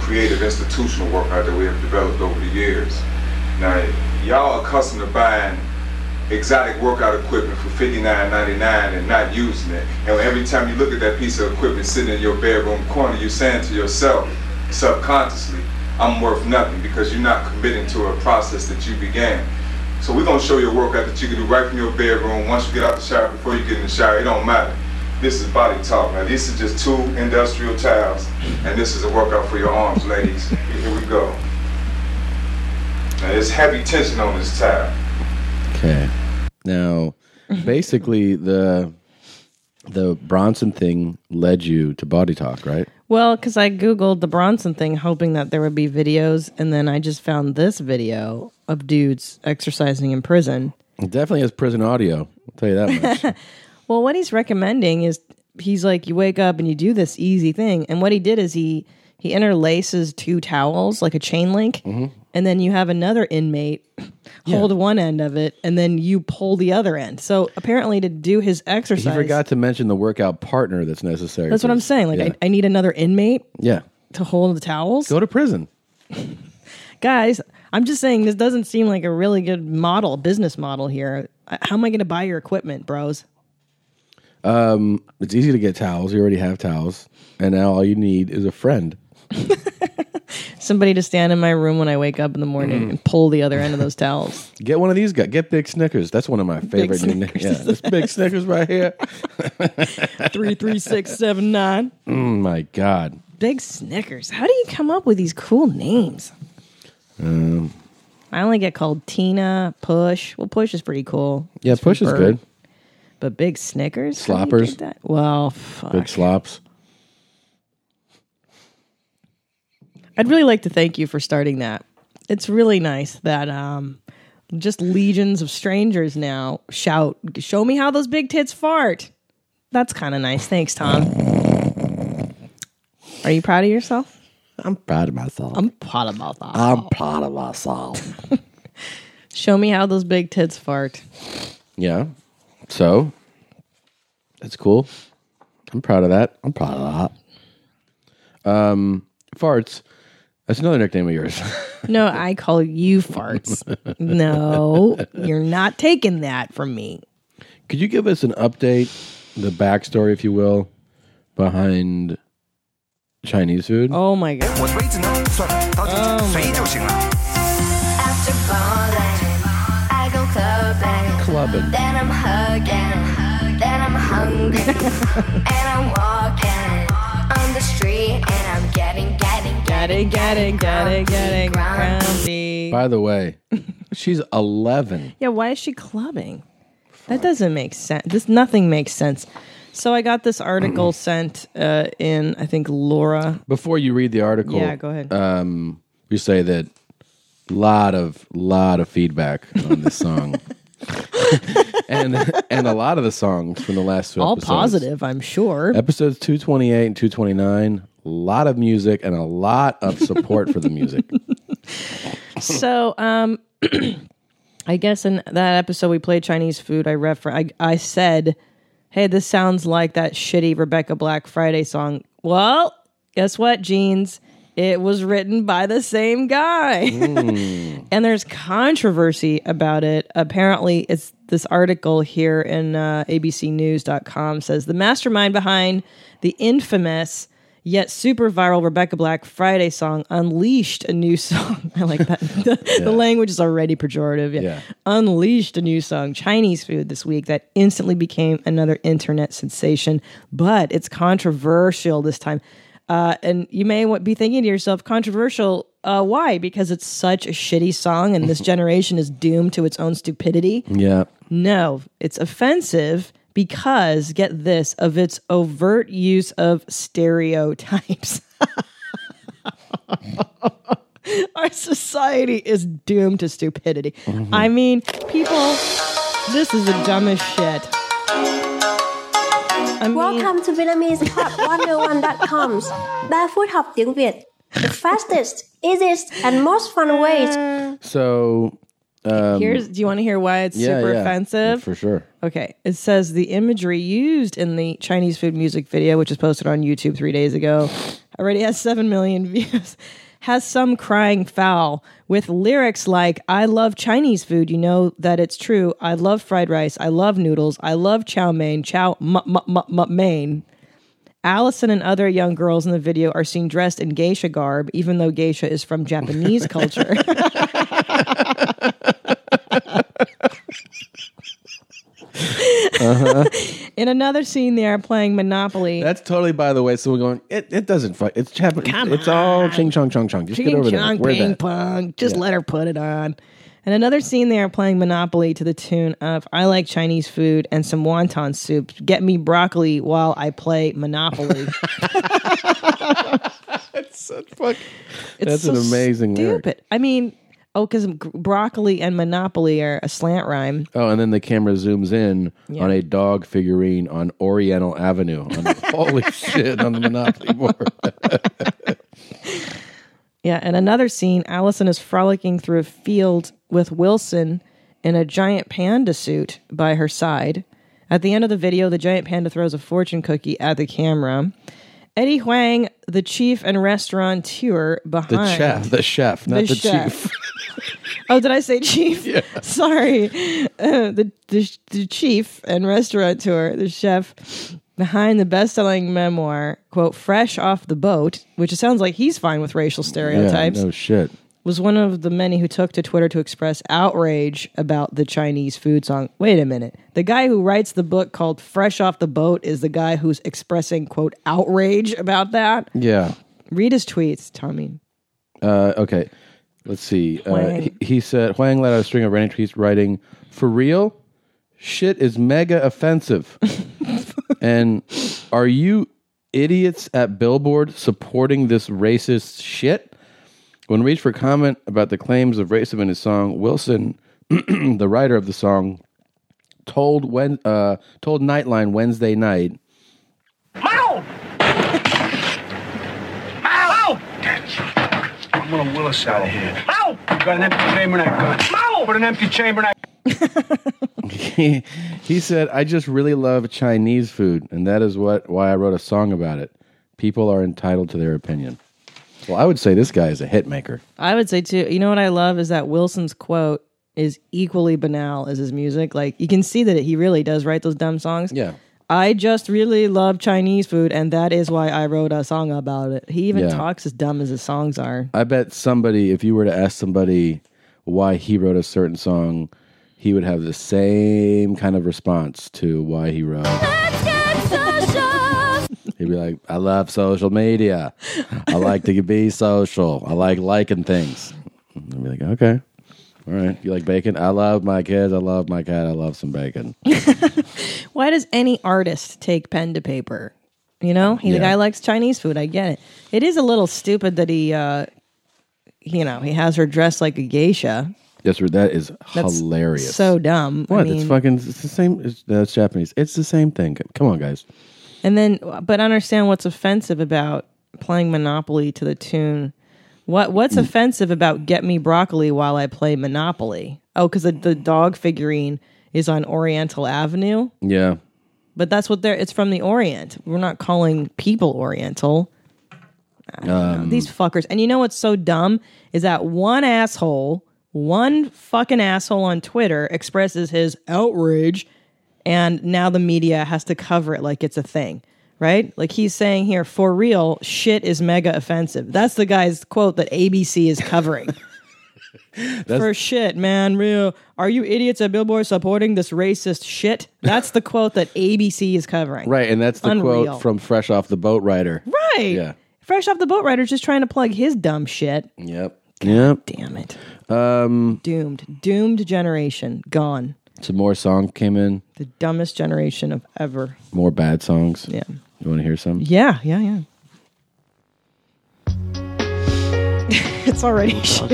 creative institutional workout that we have developed over the years. Now, y'all accustomed to buying exotic workout equipment for fifty-nine ninety-nine and not using it. And every time you look at that piece of equipment sitting in your bedroom corner, you're saying to yourself, subconsciously, I'm worth nothing, because you're not committing to a process that you began. So we're gonna show you a workout that you can do right from your bedroom. Once you get out the shower, before you get in the shower, it don't matter. This is body talk. Now this is just two industrial towels, and this is a workout for your arms, ladies. Here we go. Now there's heavy tension on this towel. Okay. Now, basically, the the Bronson thing led you to Body Talk, right? Well, because I Googled the Bronson thing, hoping that there would be videos, and then I just found this video of dudes exercising in prison. It definitely has prison audio. I'll tell you that much. Well, what he's recommending is, he's like, you wake up and you do this easy thing. And what he did is he, he interlaces two towels, like a chain link, mm-hmm. and then you have another inmate hold yeah. one end of it, and then you pull the other end. So apparently to do his exercise... He forgot to mention the workout partner that's necessary. That's what I'm saying. Like, yeah. I, I need another inmate yeah. to hold the towels. Go to prison. Guys, I'm just saying, this doesn't seem like a really good model, business model here. How am I going to buy your equipment, bros? Um, it's easy to get towels. You already have towels. And now all you need is a friend. Somebody to stand in my room when I wake up in the morning mm. and pull the other end of those towels. Get one of these guys. Get Big Snickers. That's one of my favorite names. Yeah, this Big Snickers right here. Three three six seven nine. Mm, my God. Big Snickers. How do you come up with these cool names? Um, I only get called Tina, Push. Well, Push is pretty cool. Yeah, it's Push is bird. good. But Big Snickers? Sloppers. That? Well, fuck. Big Slops. I'd really like to thank you for starting that. It's really nice that um, just legions of strangers now shout, show me how those big tits fart. That's kind of nice. Thanks, Tom. Are you proud of yourself? I'm proud of myself. I'm proud of myself. I'm proud of myself. Show me how those big tits fart. Yeah. So, that's cool. I'm proud of that. I'm proud of that. Um, farts. That's another nickname of yours. No, I call you Farts. No, you're not taking that from me. Could you give us an update, the backstory, if you will, behind Chinese food? Oh my God. Oh my God. Clubbing. Then I'm hugging. Then I'm hungry. And I'm walking on the street. And I'm getting, getting, getting, getting, getting, getting grumpy. By the way, she's eleven. Yeah, why is she clubbing? That doesn't make sense. This nothing makes sense. So I got this article sent uh, in, I think, Laura. Before you read the article, yeah, go ahead. Um, you say that lot of lot of feedback on this song, and and a lot of the songs from the last two all episodes. positive, I'm sure. Episodes two twenty-eight and two twenty-nine, a lot of music and a lot of support for the music. So, um, I guess in that episode we played Chinese food. I refer, I, I said, "Hey, this sounds like that shitty Rebecca Black Friday song." Well, guess what, Jeans? It was written by the same guy. Mm. And there's controversy about it. Apparently, it's this article here in uh, A B C news dot com says the mastermind behind the infamous yet super viral Rebecca Black Friday song unleashed a new song. I like that. the, yeah. the language is already pejorative. Yeah. yeah. Unleashed a new song, Chinese food, this week that instantly became another internet sensation. But it's controversial this time. Uh, and you may be thinking to yourself, controversial, uh, why? Because it's such a shitty song and this generation is doomed to its own stupidity? Yeah. No, it's offensive because, get this, of its overt use of stereotypes. Our society is doomed to stupidity. Mm-hmm. I mean, people, this is the dumbest shit. I mean, welcome to Vietnamese Hot one oh one dot com. Đa Phút học tiếng Việt. The fastest, easiest, and most fun ways. So, um, here's. Do you want to hear why it's yeah, super yeah, offensive? For sure. Okay. It says the imagery used in the Chinese food music video, which was posted on YouTube three days ago, already has seven million views. Has some crying foul with lyrics like, I love Chinese food, you know that it's true. I love fried rice. I love noodles. I love chow mein. Chow m- m- m- m- mein. Allison and other young girls in the video are seen dressed in geisha garb, even though geisha is from Japanese culture. Uh-huh. In another scene, they are playing Monopoly. That's totally, by the way, so we're going, it, it doesn't fight. It's Japanese. Come It's all ching chong chong chong. Just Ching get over there. chong, Wear ping that. pong. Just Yeah. let her put it on. And another scene, they are playing Monopoly to the tune of I like Chinese food and some wonton soup. Get me broccoli while I play Monopoly. That's so fuck. It's That's so an amazing stupid. lyric. I mean, oh, because broccoli and Monopoly are a slant rhyme. Oh, and then the camera zooms in Yeah. on a dog figurine on Oriental Avenue. On the, holy shit, on the Monopoly board. Yeah, and another scene, Allison is frolicking through a field with Wilson in a giant panda suit by her side. At the end of the video, the giant panda throws a fortune cookie at the camera. Eddie Huang, the chief and restaurateur behind... The chef, the chef, not the, chef. chief. Oh, did I say chief? Yeah. Sorry. Uh, the, the the chief and restaurateur, the chef behind the best-selling memoir, quote, Fresh Off the Boat, which it sounds like he's fine with racial stereotypes, Yeah, no shit. was one of the many who took to Twitter to express outrage about the Chinese food song. Wait a minute. The guy who writes the book called Fresh Off the Boat is the guy who's expressing, quote, outrage about that? Yeah. Read his tweets, Tommy. Uh, okay. Let's see. Uh, Huang. he, he said, Huang let out a string of random tweets writing, for real? Shit is mega offensive. And are you idiots at Billboard supporting this racist shit? When reached for comment about the claims of racism in his song, Wilson, the writer of the song, told when uh, told Nightline Wednesday night, Mao! Mao! I'm gonna Willis out of here. Mao! You got an empty chamber in that gun. Mao! Put an empty chamber in that. he, he said, I just really love Chinese food, and that is what why I wrote a song about it. People are entitled to their opinion. Well, I would say this guy is a hit maker. I would say, too, you know what I love is that Wilson's quote is equally banal as his music. Like, you can see that he really does write those dumb songs. Yeah. I just really love Chinese food, and that is why I wrote a song about it. He even Yeah. talks as dumb as his songs are. I bet somebody, if you were to ask somebody why he wrote a certain song, he would have the same kind of response to why he wrote. He'd be like, I love social media. I like to be social. I like liking things. I'd be like, okay. All right. You like bacon? I love my kids. I love my cat. I love some bacon. Why does any artist take pen to paper? You know, he, the Yeah. guy likes Chinese food. I get it. It is a little stupid that he, uh, you know, he has her dressed like a geisha. Yes, sir. That is That's hilarious. so dumb. I What? mean- it's fucking, it's the same. It's, that's Japanese. It's the same thing. Come on, guys. And then, but understand what's offensive about playing Monopoly to the tune. What What's Hmm. offensive about Get Me Broccoli while I play Monopoly? Oh, because the, the dog figurine is on Oriental Avenue. Yeah. But that's what they're, it's from the Orient. We're not calling people Oriental. Um, These fuckers. And you know what's so dumb is that one asshole, one fucking asshole on Twitter expresses his outrage, and now the media has to cover it like it's a thing, right? Like he's saying here, for real, shit is mega offensive. That's the guy's quote that A B C is covering. For shit, man, real. Are you idiots at Billboard supporting this racist shit? That's the quote that A B C is covering. Right, and that's the Unreal. quote from Fresh Off the Boat Rider. Right. Yeah. Fresh Off the Boat Rider's just trying to plug his dumb shit. Yep. Yep. Damn it. Um, Doomed. Doomed generation. Gone. some more songs came in. The dumbest generation of ever. More bad songs. Yeah. You want to hear some? Yeah, yeah, yeah. It's already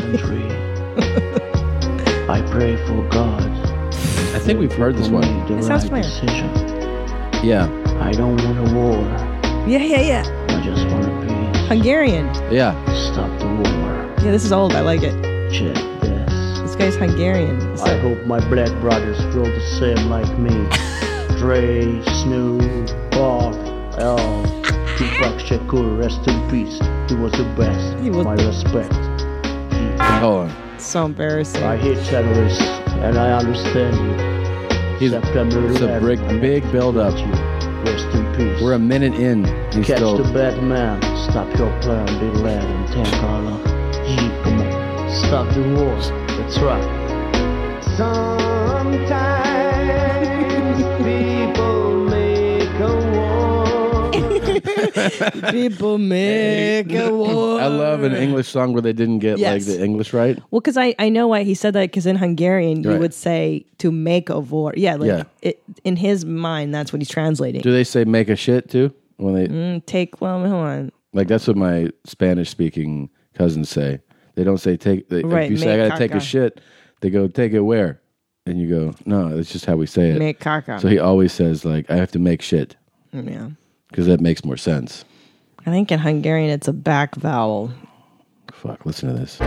I pray for God. I think we've heard this one. The It sounds right familiar. decision. Yeah. I don't want a war. Yeah, yeah, yeah. I just want a peace. Hungarian. Yeah. Stop the war. Yeah, this is old. I like it. Check this. This guy's Hungarian. I hope my black brothers feel the same like me. Dre, Snoop, Bob, L. Tupac Shakur, rest in peace. He was the best. He was My respect. Hold on. So embarrassing. I hate terrorists, and I understand you. He's, September it's a eleventh, big, I big build up. Rest in peace. We're a minute in. He's Catch still. the bad man. Stop your plan, little lad, and thank Allah. Gee, come on. Stop the war. That's right. Sometimes people make a war. People make a war. I love an English song where they didn't get Yes. like the English right. Well, because I, I know why he said that, because in Hungarian you Right. would say to make a war. Yeah, like Yeah. It, in his mind, that's what he's translating. Do they say make a shit too when they Mm, take, well, hold on. like? That's what my Spanish speaking cousins say. They don't say take. They, Right, if you say I make gotta take a caca. shit, they go take it where, and you go no. It's just how we say it. Make caca. So he always says like I have to make shit Yeah. because that makes more sense. I think in Hungarian it's a back vowel. Fuck, listen to this. Oh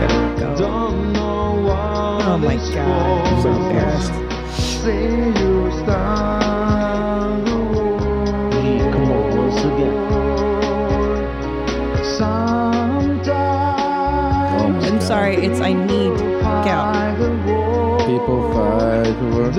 my God. I'm so embarrassed. Gee, come on, once again. I'm sorry, it's I need cow. People fight for work.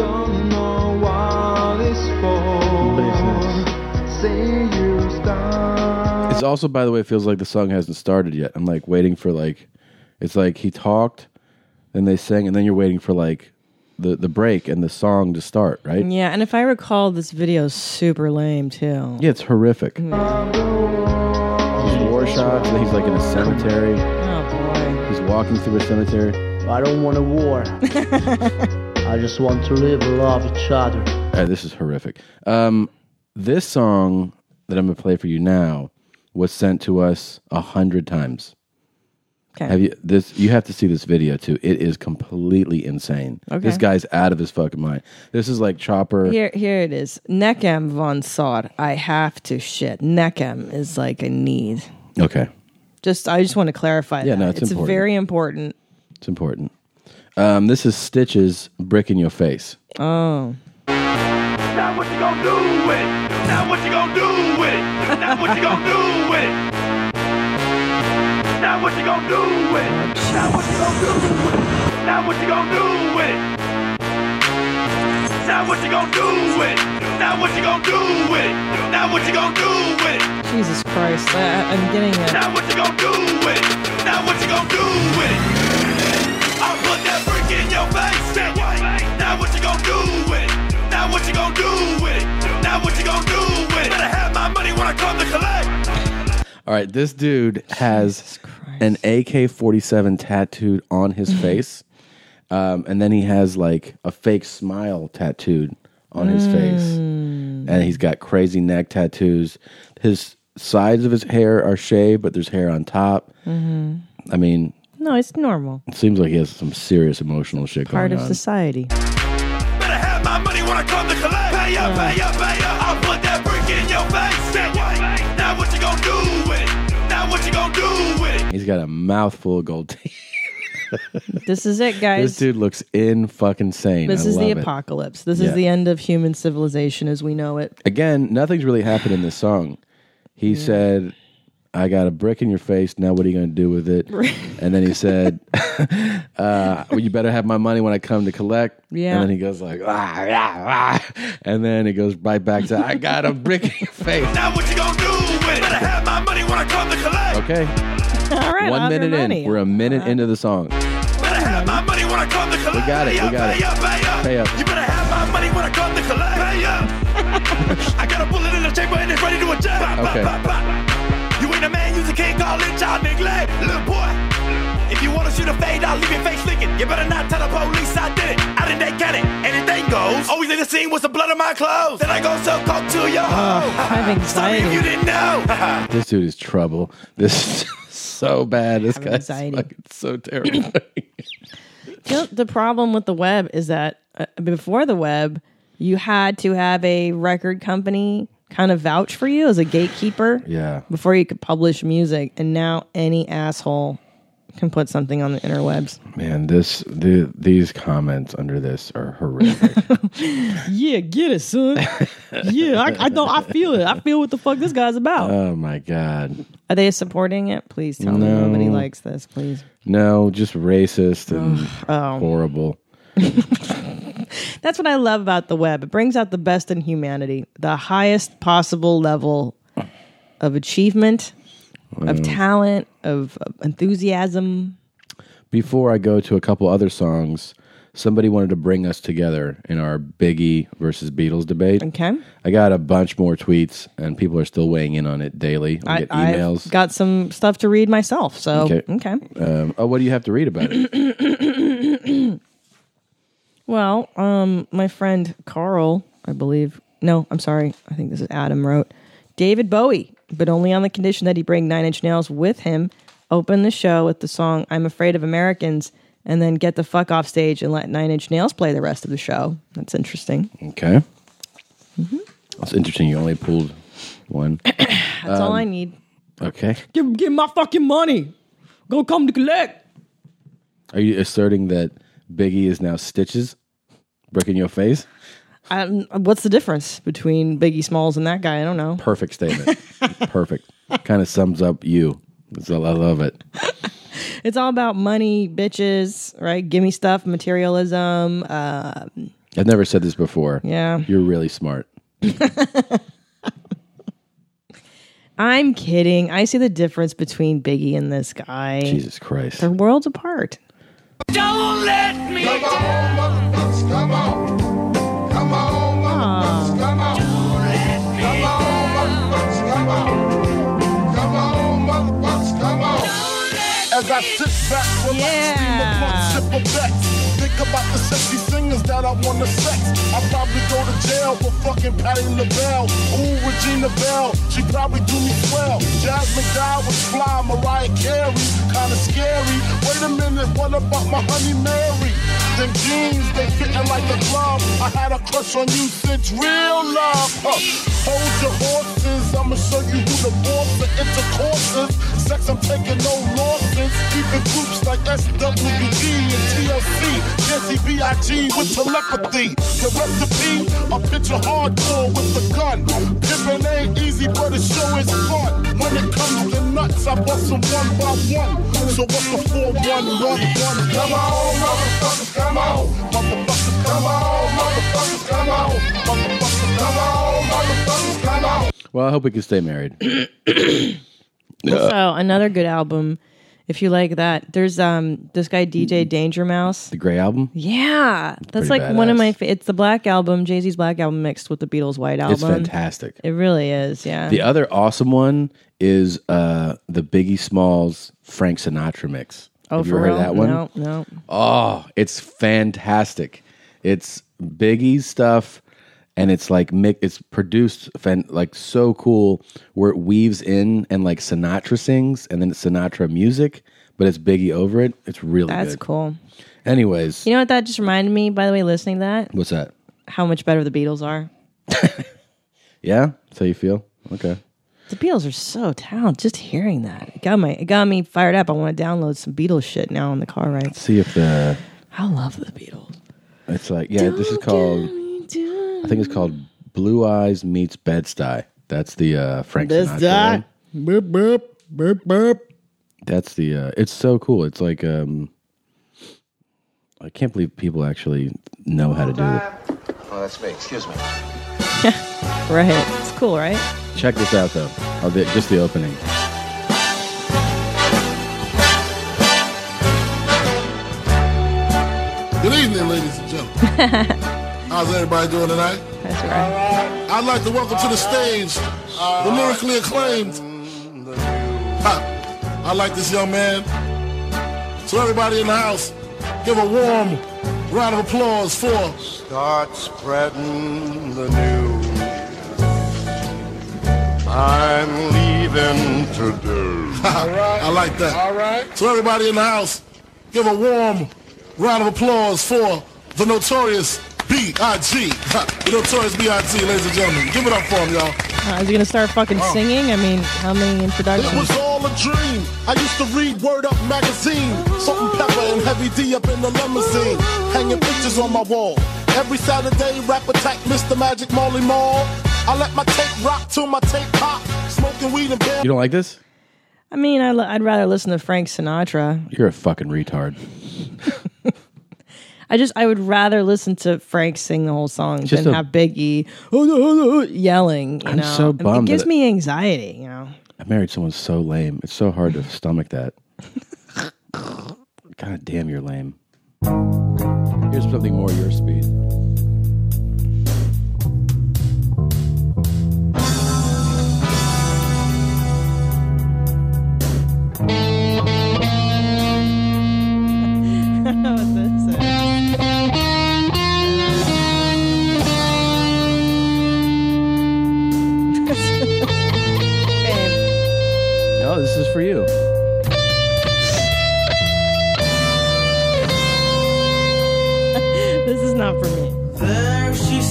It's also, by the way, it feels like the song hasn't started yet. I'm like waiting for like, it's like he talked, then they sang, and then you're waiting for like the the break and the song to start, right? Yeah, and if I recall, this video is super lame too. Yeah, it's horrific. These war shots, and he's like in a cemetery. Oh boy. He's walking through a cemetery. I don't want a war. I just want to live and love each other. All right, this is horrific. Um, this song that I'm gonna play for you now was sent to us a hundred times. Okay. Have you this? You have to see this video too. It is completely insane. Okay. This guy's out of his fucking mind. This is like Chopper. Here, here it is. Nekem von Sod. I have to shit. Nekem is like a need. Okay, Just, I just want to clarify Yeah, that. no, it's important. very important. it's important. Um, this is Stitch's "Brick in Your Face." Oh. Now what you gonna do with it? Now what you gonna do with it? Now what you gonna do with it? Now what you gonna do with it? Now what you gonna do with it? Now what you gonna do with it? Now what you gonna do with it? Now what you gonna do with it? Now what you gonna do with it? Jesus Christ. I, I'm getting it. Now what you gonna do with it? Now what you gonna do with it? I'll put that brick in your face. Now what you gonna do with it? Now what you gonna do with it? Now what you gonna do with it? Better have my money when I come to collect. All right, this dude has an A K forty-seven tattooed on his face, um, and then he has like a fake smile tattooed on his face, and he's got crazy neck tattoos. His sides of his hair are shaved, but there's hair on top. Mm-hmm. I mean, No, it's normal. it seems like he has some serious emotional shit Part going of on. society. Better have my money when I come to collect. Pay up, pay up, pay up. I'll put that brick in your face. Now what you gonna do with it? Now what you gonna do with it? He's got a mouthful of gold teeth. This is it, guys. This dude looks in fucking sane. This I is the love it. apocalypse. This Yeah. is the end of human civilization as we know it. Again, nothing's really happened in this song. He said, I got a brick in your face. Now what are you going to do with it? And then he said, uh, well, you better have my money when I come to collect. Yeah. And then he goes like, ah, ah, ah. And then he goes right back to, I got a brick in your face. Now what you gonna do with it? Better have my money when I come to collect. Okay. All right, One I'll have minute your in. money. We're a minute into the song. Better have my money when I come to collect. We got it. Pay We up, got pay it. up, pay up. Pay up. You better have my money when I come to collect. Pay up. I got a bullet in the chamber and it's ready to eject. Pop, Okay. pop, pop, pop. You ain't a man, you a king, call it child neglect. Little boy, if you wanna shoot a fade, I'll leave your face licking. You better not tell the police I did it. I didn't get it. Anything goes. Always in the scene with the blood on my clothes. Then I go so coke to your hoe. I have Sorry if anxiety. you didn't know. This dude is trouble. This is so bad. This have guy's anxiety. fucking so terrifying. You know, the problem with the web is that uh, before the web, you had to have a record company kind of vouch for you as a gatekeeper Yeah. before you could publish music. And now any asshole can put something on the interwebs. Man, this the these comments under this are horrific. Yeah, get it, son. Yeah, I, I don't. I feel it. I feel what the fuck this guy's about. Oh my god. Are they supporting it? Please tell me No. nobody likes this. Please. No, just racist and Oh. horrible. That's what I love about the web. It brings out the best in humanity, the highest possible level of achievement, of Wow. talent, of, of enthusiasm. Before I go to a couple other songs, somebody wanted to bring us together in our Biggie versus Beatles debate. Okay. I got a bunch more tweets, and people are still weighing in on it daily. I I, get emails. I've got some stuff to read myself. So Okay. okay. Um, oh, what do you have to read about it? Well, um, my friend Carl, I believe. No, I'm sorry. I think this is Adam wrote. David Bowie, but only on the condition that he bring Nine Inch Nails with him, open the show with the song I'm Afraid of Americans, and then get the fuck off stage and let Nine Inch Nails play the rest of the show. That's interesting. Okay. That's interesting. You only pulled one. That's all I need. Okay. Give, give my fucking money. Go come to collect. Are you asserting that Biggie is now Stitches? Brick in your face? Um, what's the difference between Biggie Smalls and that guy? I don't know. Perfect statement. Perfect. Kind of sums up you. So I love it. It's all about money, bitches, right? Give me stuff, materialism. Uh, I've never said this before. Yeah. You're really smart. I'm kidding. I see the difference between Biggie and this guy. Jesus Christ. They're worlds apart. Don't let me come on, motherfuckers, come on. Come on, motherfuckers, come on. Don't let me come on, motherfuckers, come on. Come on, motherfuckers, come on. As I sit back, relax, yeah. one sip of Bex. Think about the sexy singers that I wanna sex. I probably go to jail for fucking Patti LaBelle. Ooh, Regina Belle, she probably do me swell. Jasmine Guy was fly, Mariah Carey, kinda scary. Wait a minute, what about my honey Mary? Them jeans, they fitting like a glove. I had a crush on you since real love. Huh. Hold your horses, I'ma show you who the boss of intercourse is. Sex, I'm taking no losses. Even groups like S W D and T L C, Jesse B I G with telepathy. The recipe, a picture hardcore with the gun. Pimpin' ain't easy, but it sure is fun. When it comes to nuts, I bust them one by one. So what's the four one one one? Come on, motherfuckers, come on. Motherfuckers, come on. Motherfuckers, come on. Motherfuckers, come on. Motherfuckers, come on. Well, I hope we can stay married. Also, another good album, if you like that. There's um this guy D J Danger Mouse. The Grey Album? Yeah, that's pretty like one of badass. my. Fa- it's the Black Album, Jay-Z's Black Album mixed with the Beatles' White Album. It's fantastic. It really is. Yeah. The other awesome one is uh, the Biggie Smalls Frank Sinatra mix. Oh, Have you for ever heard real? that one? No, no. Oh, it's fantastic. It's Biggie's stuff, and it's like mi- it's produced fan- like so cool where it weaves in and like Sinatra sings, and then it's Sinatra music, but it's Biggie over it. It's really That's good. cool. Anyways, You know what that just reminded me? By the way, listening to that, what's that? how much better the Beatles are. Yeah, that's how you feel? Okay. The Beatles are so talented. Just hearing that, it got my, it got me fired up. I want to download some Beatles shit now in the car rides. See if the I love the Beatles. it's like yeah, this is called. I think it's called Blue Eyes Meets Bed-Stuy. That's the uh, Frank Sinatra. one. Boop, boop, boop, boop. That's the. Uh, it's so cool. It's like um, I can't believe people actually know how to do it. Oh, that's me. Excuse me. Right. It's cool, right? Check this out though. Oh, the, just the opening. Good evening, ladies and gentlemen. How's everybody doing tonight? That's right. I'd like to welcome to the stage the lyrically acclaimed. Ha, I like this young man. So everybody in the house, give a warm round of applause for. Start spreading the news. I'm leaving today. I like that. All right. So everybody in the house, give a warm round of applause for the notorious B I G The Notorious B I G, ladies and gentlemen. Give it up for him, y'all. Uh, is he gonna start fucking Oh. singing? I mean, how many It introductions? was all a dream. I used to read Word Up magazine. Salt and Pepper and Heavy D up in the limousine. Hanging pictures on my wall. Every Saturday, rap attack Mister Magic Molly Mall. I let my tape rock till my tape pop. Smoking weed and bed. You don't like this? I mean, I, I'd rather listen to Frank Sinatra. You're a fucking retard. I just, I would rather listen to Frank sing the whole song Just than a- have Biggie oh, no, oh, no, yelling. You I'm know? so I mean, bummed It gives that- me anxiety. You know. I married someone so lame. It's so hard to stomach that. God damn, you're lame. Here's something more your speed. I don't know what this is. No, this is for you. This is not for me. There she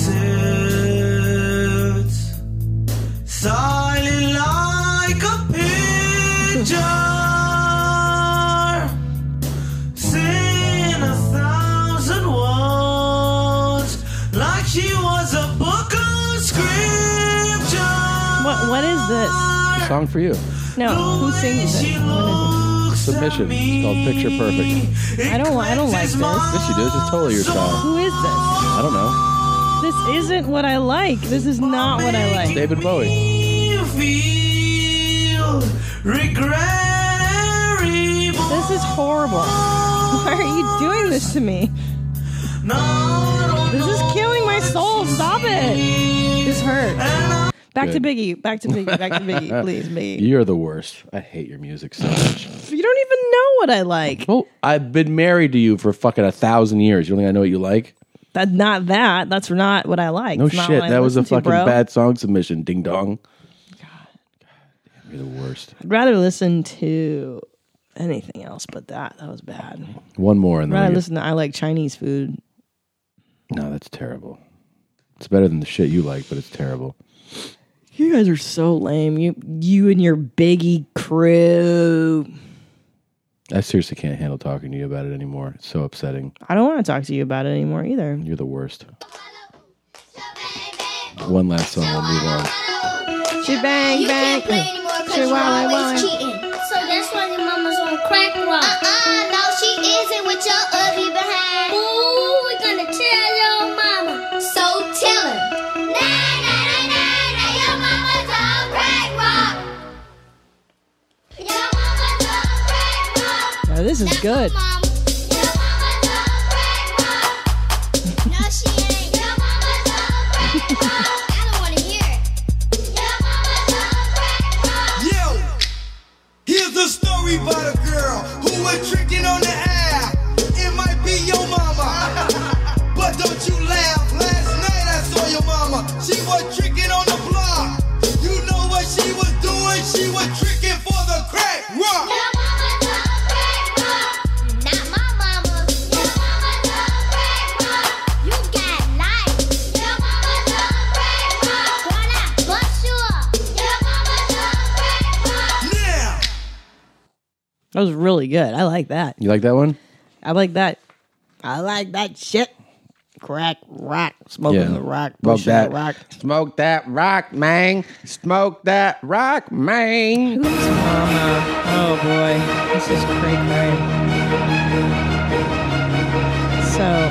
sits, silent like a picture, saying a thousand words like she was a book of scripture. What What is this? Song for you. No, who sings it? What is Submission. It's called Picture Perfect. it? I don't. I don't like this. Yes, you do. This is totally your style. Who is this? I don't know. This isn't what I like. This is not what I like. David Bowie. You feel regret. This is horrible. Why are you doing this to me? This is killing my soul. Stop it. This hurts. Back to Good. Biggie. Back to Biggie. Back to Biggie. Please, Biggie. You're the worst. I hate your music so much. You don't even know what I like. Well, I've been married to you for fucking a thousand years. You don't think I know what you like? That's not that. That's not what I like. No It's not shit. what I That was a listen to, fucking bro. bad song submission. Ding dong. God. Damn, you're the worst. I'd rather listen to anything else but that. That was bad. One more. I'd And then rather we get- listen to I like Chinese food. No, that's terrible. It's better than the shit you like, but it's terrible. You guys are so lame. You you and your Biggie crew. I seriously can't handle talking to you about it anymore. It's so upsetting. I don't want to talk to you about it anymore either. You're the worst. One last song, we'll move on. She bang You bang. can't play anymore because She you're wildin', always wildin'. cheating. So that's why your mama's on crack rock. Uh-uh, no, she isn't with your ugly behind. Ooh, we're gonna tell your mama. So tell her. Nah, nah, nah, nah, nah, your mama's on crack rock. Your mama's on crack rock. Now, this is good. Your mama's on crack rock. No, she ain't. Your mama's on crack rock. I don't wanna hear it. Your mama's on crack rock. Yo, here's a story about a girl who was tricking on the air. It might be your mama, but don't you laugh. Last night I saw your mama. She was tricking on the block. You know what she was doing? She was tricking for the crack rock. Your mama's on crack rock. Not my mama. Your mama's on crack rock. You got life. Your mama's on crack rock. Girl, I bust you up. Your mama's on crack rock. Now, That was really good. I like that. You like that one? I like that. I like that shit. Crack rock. Smoking the rock. Smoke Pushing that the rock. Smoke that rock, man. Smoke that rock, man. Who's mama? Oh boy. This is cray cray. So.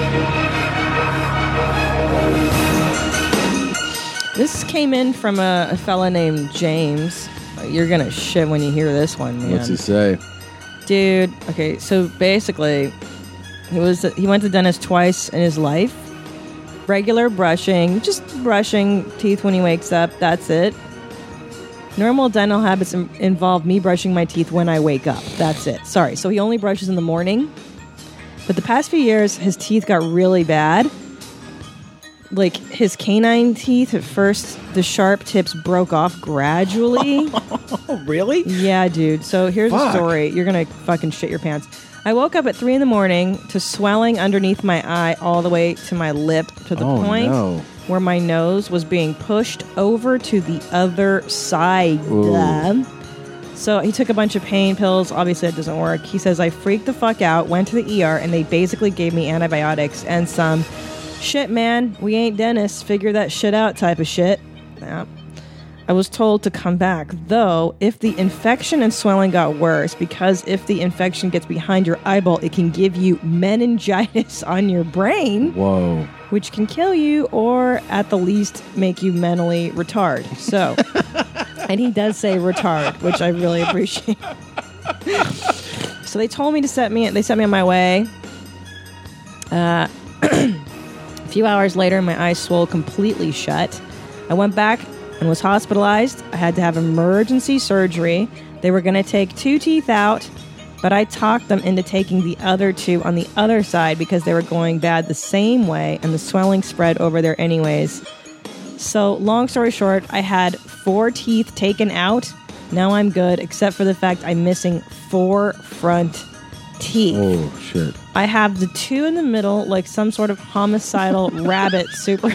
This came in from a, a fella named James. You're gonna shit when you hear this one, man. What's he say? Dude, okay, so basically, he was he went to dentist twice in his life. Regular brushing, just brushing teeth when he wakes up. That's it. Normal dental habits in- involve me brushing my teeth when I wake up. That's it. Sorry. So he only brushes in the morning. But the past few years, his teeth got really bad. Like his canine teeth, at first, the sharp tips broke off gradually. Oh, really? Yeah, dude. So here's Fuck. the story. You're going to fucking shit your pants. I woke up at three in the morning to swelling underneath my eye all the way to my lip to the Oh, point no. where my nose was being pushed over to the other side. Ooh. So he took a bunch of pain pills. Obviously, that doesn't work. He says, I freaked the fuck out, went to the E R, and they basically gave me antibiotics and some shit, man. We ain't dentists. Figure that shit out type of shit. Yeah. I was told to come back, though, if the infection and swelling got worse, because if the infection gets behind your eyeball, it can give you meningitis on your brain. Whoa. Which can kill you or at the least make you mentally retard. So, and he does say retard, which I really appreciate. So they told me to set me, they set me on my way. Uh, a few hours later, my eyes swole completely shut. I went back and was hospitalized. I had to have emergency surgery. They were going to take two teeth out, but I talked them into taking the other two on the other side because they were going bad the same way, and the swelling spread over there anyways. So, long story short, I had four teeth taken out. Now I'm good, except for the fact I'm missing four front teeth. Oh, shit. I have the two in the middle, like some sort of homicidal rabbit super...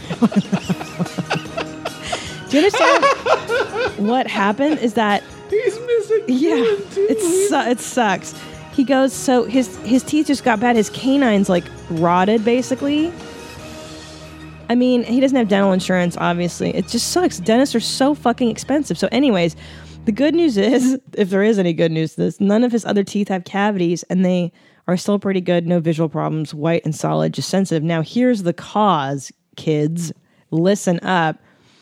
Do you understand what happened? Is that he's missing? Yeah, it su- it sucks. He goes, so his his teeth just got bad. His canines like rotted, basically. I mean, he doesn't have dental insurance, obviously. It just sucks. Dentists are so fucking expensive. So, anyways, the good news is, if there is any good news to this, none of his other teeth have cavities, and they are still pretty good. No visual problems, white and solid, just sensitive. Now, here's the cause, kids. Listen up.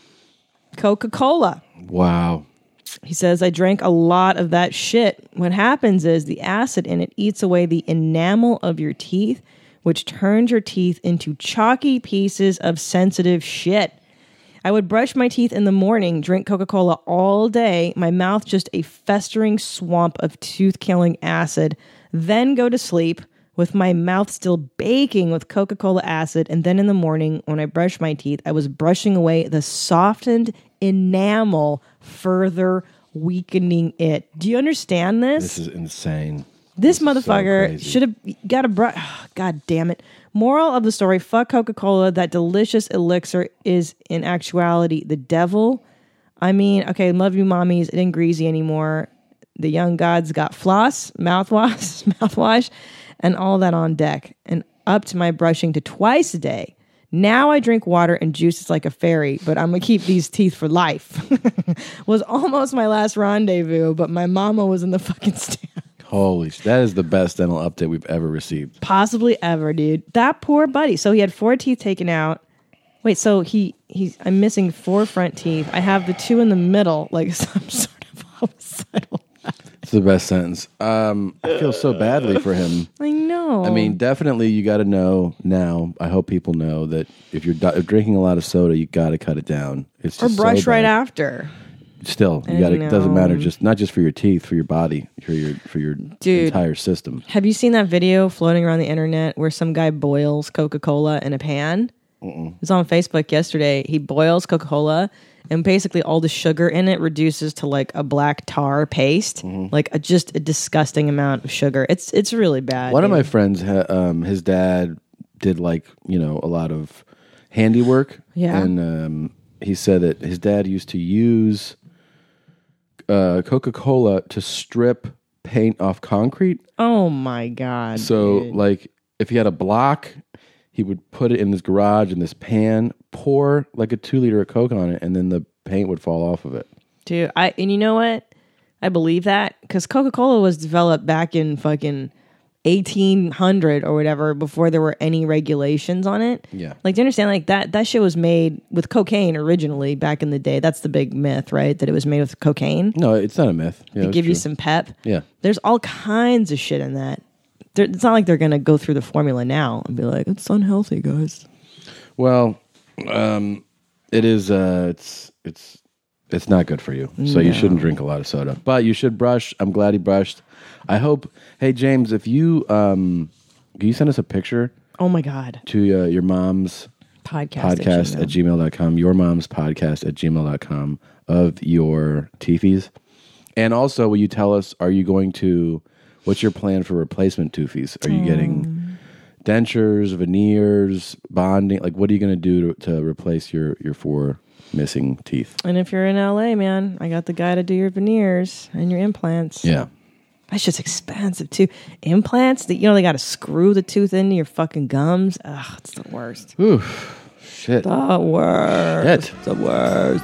Coca-Cola. Wow. He says, I drank a lot of that shit. What happens is the acid in it eats away the enamel of your teeth, which turns your teeth into chalky pieces of sensitive shit. I would brush my teeth in the morning, drink Coca-Cola all day, my mouth just a festering swamp of tooth-killing acid, then go to sleep with my mouth still baking with Coca-Cola acid, and then in the morning, when I brushed my teeth, I was brushing away the softened enamel, further weakening it. Do you understand this? This is insane. This, This is so motherfucker crazy. should have got a brush. Oh, God damn it. Moral of the story, fuck Coca-Cola. That delicious elixir is in actuality the devil. I mean, okay, love you mommies. It ain't greasy anymore. The young gods got floss, mouthwash, mouthwash, and all that on deck. And up to my brushing to twice a day. Now I drink water and juices like a fairy, but I'm going to keep these teeth for life. Was almost my last rendezvous, but my mama was in the fucking stand. Holy sh- that is the best dental update we've ever received. Possibly ever, dude. That poor buddy. So he had four teeth taken out. Wait, so he he's I'm missing four front teeth. I have the two in the middle, like some sort of homicidal. It's the best sentence. Um, I feel so badly for him. I know. I mean, definitely you got to know now. I hope people know that if you're do- drinking a lot of soda, you got to cut it down. It's Or just brush so right bad. after. Still, you I got to. It doesn't know. matter. Just not just for your teeth, for your body, for your for your Dude. entire system. Have you seen that video floating around the internet where some guy boils Coca-Cola in a pan? Mm-mm. It was on Facebook yesterday. He boils Coca-Cola, and basically all the sugar in it reduces to like a black tar paste, Mm-hmm. like a, just a disgusting amount of sugar. It's it's really bad. One of dude. my friends, ha- um, his dad did like you know a lot of handiwork. Yeah. and um, he said that his dad used to use uh, Coca-Cola to strip paint off concrete. Oh my god! So, dude. like, if he had a block, he would put it in his garage in this pan, pour like a two liter of Coke on it, and then the paint would fall off of it. Dude, I and you know what? I believe that because Coca-Cola was developed back in fucking eighteen hundred or whatever before there were any regulations on it. Yeah. Like, do you understand? Like that that shit was made with cocaine originally back in the day. That's the big myth, right? That it was made with cocaine. No, it's not a myth. Yeah, to it's give you true. some pep. Yeah. There's all kinds of shit in that. There, it's not like they're gonna go through the formula now and be like, it's unhealthy, guys. Well, um, it is. Uh, it's it's it's not good for you. So you No. shouldn't drink a lot of soda. But you should brush. I'm glad he brushed. I hope. Hey James, if you um, can you send us a picture Oh my god. to uh, your mom's Podcast. podcast at at gmail dot com, your mom's podcast at gmail dot com of your teethies. And also, will you tell us, are you going to, What's your plan for replacement toofies? Are you getting dentures, veneers, bonding? Like, what are you going to do to to replace your your four missing teeth? And if you're in L A, man, I got the guy to do your veneers and your implants. Yeah. That's just expensive too. Implants, that you know they got to screw the tooth into your fucking gums. Ugh, it's the worst. Ooh, shit. The worst. Shit. The worst.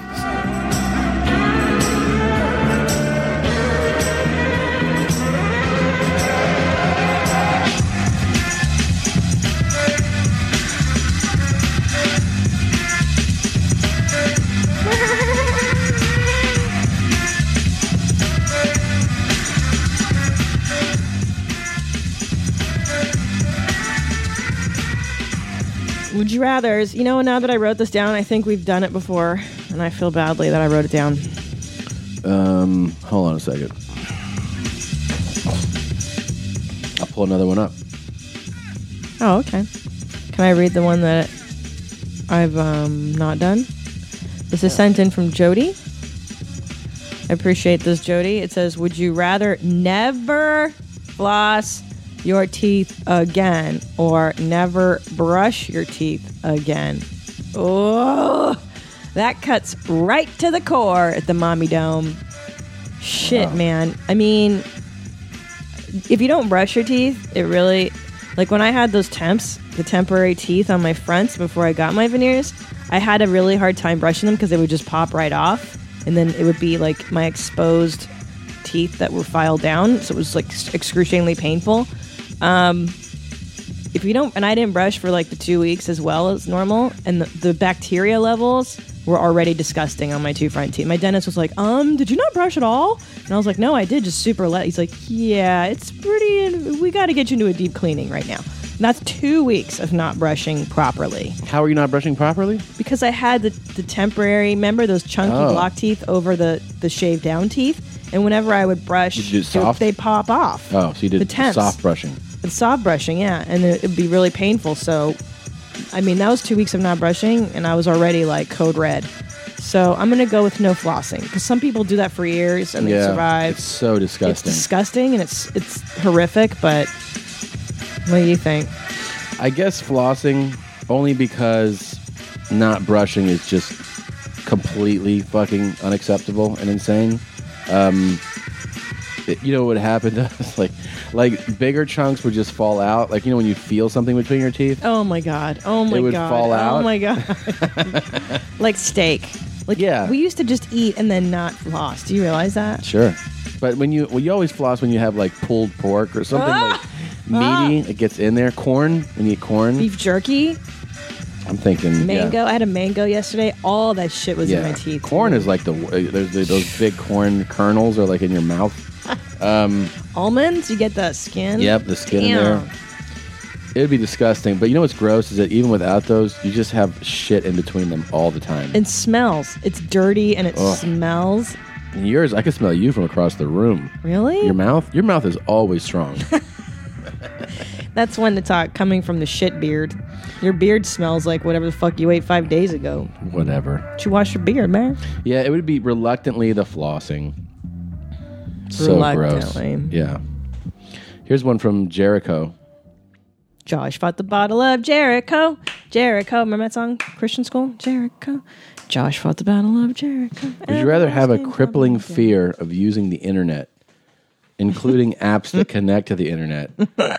Would you rather? You know, now that I wrote this down, I think we've done it before, and I feel badly that I wrote it down. Um, hold on a second. I'll pull another one up. Oh, okay. Can I read the one that I've um, not done? This is sent in from Jody. I appreciate this, Jody. It says, would you rather never floss your teeth again or never brush your teeth again? Oh, that cuts right to the core at the Mommy Dome. Shit, Wow. man. I mean, if you don't brush your teeth, it really... Like when I had those temps, the temporary teeth on my fronts before I got my veneers, I had a really hard time brushing them because they would just pop right off. And then it would be like my exposed teeth that were filed down. So it was like excruciatingly painful. Um, if you don't, and I didn't brush for like the two weeks as well as normal. And the, the bacteria levels were already disgusting on my two front teeth. My dentist was like, um, did you not brush at all? And I was like, no, I did, just super let. He's like, yeah, it's pretty, we got to get you into a deep cleaning right now. And that's two weeks of not brushing properly. How are you not brushing properly? Because I had the, the temporary, remember those chunky Oh. block teeth over the, the shaved down teeth? And whenever I would brush, Did you do they, soft? they pop off. Oh, so you did The temps. soft brushing. The soft brushing, yeah. And it would be really painful. So, I mean, that was two weeks of not brushing, and I was already like code red. So I'm going to go with no flossing. Because some people do that for years and they Yeah, survive. it's so It's disgusting. disgusting and it's it's horrific, but what do you think? I guess flossing only because not brushing is just completely fucking unacceptable and insane. Um, it- you know what happened to us? Like, like bigger chunks would just fall out. Like, you know when you feel something between your teeth? Oh my god. Oh my It would god. fall Oh out. my god. Like steak. Like Yeah. we used to just eat and then not floss. Do you realize that? Sure. But when you well, you always floss when you have like pulled pork or something Ah! like meaty. It gets in there. Corn. When you eat corn. Beef jerky, I'm thinking mango. Yeah. I had a mango yesterday. All that shit was in my teeth. Corn is like the uh, there's the, those big corn kernels are like in your mouth. Um, Almonds, you get the skin. yep, the skin in Damn. there. It would be disgusting. But you know what's gross is that even without those, you just have shit in between them all the time. It smells. It's dirty and it Ugh. smells. And yours, I can smell you from across the room. Really? Your mouth, your mouth is always strong. That's one to talk coming from the shit beard. Your beard smells like whatever the fuck you ate five days ago. Whatever. Did you wash your beard, man? Yeah, it would be reluctantly the flossing. So gross. Reluctantly. Yeah. Here's one from Jericho. Josh fought the battle of Jericho. Jericho. Remember that song? Christian school? Jericho. Josh fought the battle of Jericho. Would you rather have a crippling fear of using the internet, including apps that connect to the internet,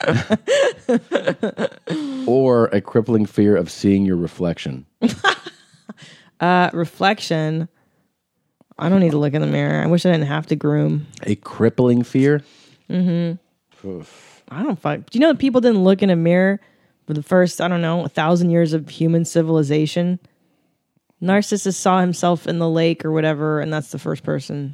or a crippling fear of seeing your reflection? Uh, reflection. I don't need to look in the mirror. I wish I didn't have to groom. A crippling fear? Mm-hmm. I don't fuck. Do you know that people didn't look in a mirror for the first, I don't know, a thousand years of human civilization? Narcissus saw himself in the lake or whatever, and that's the first person.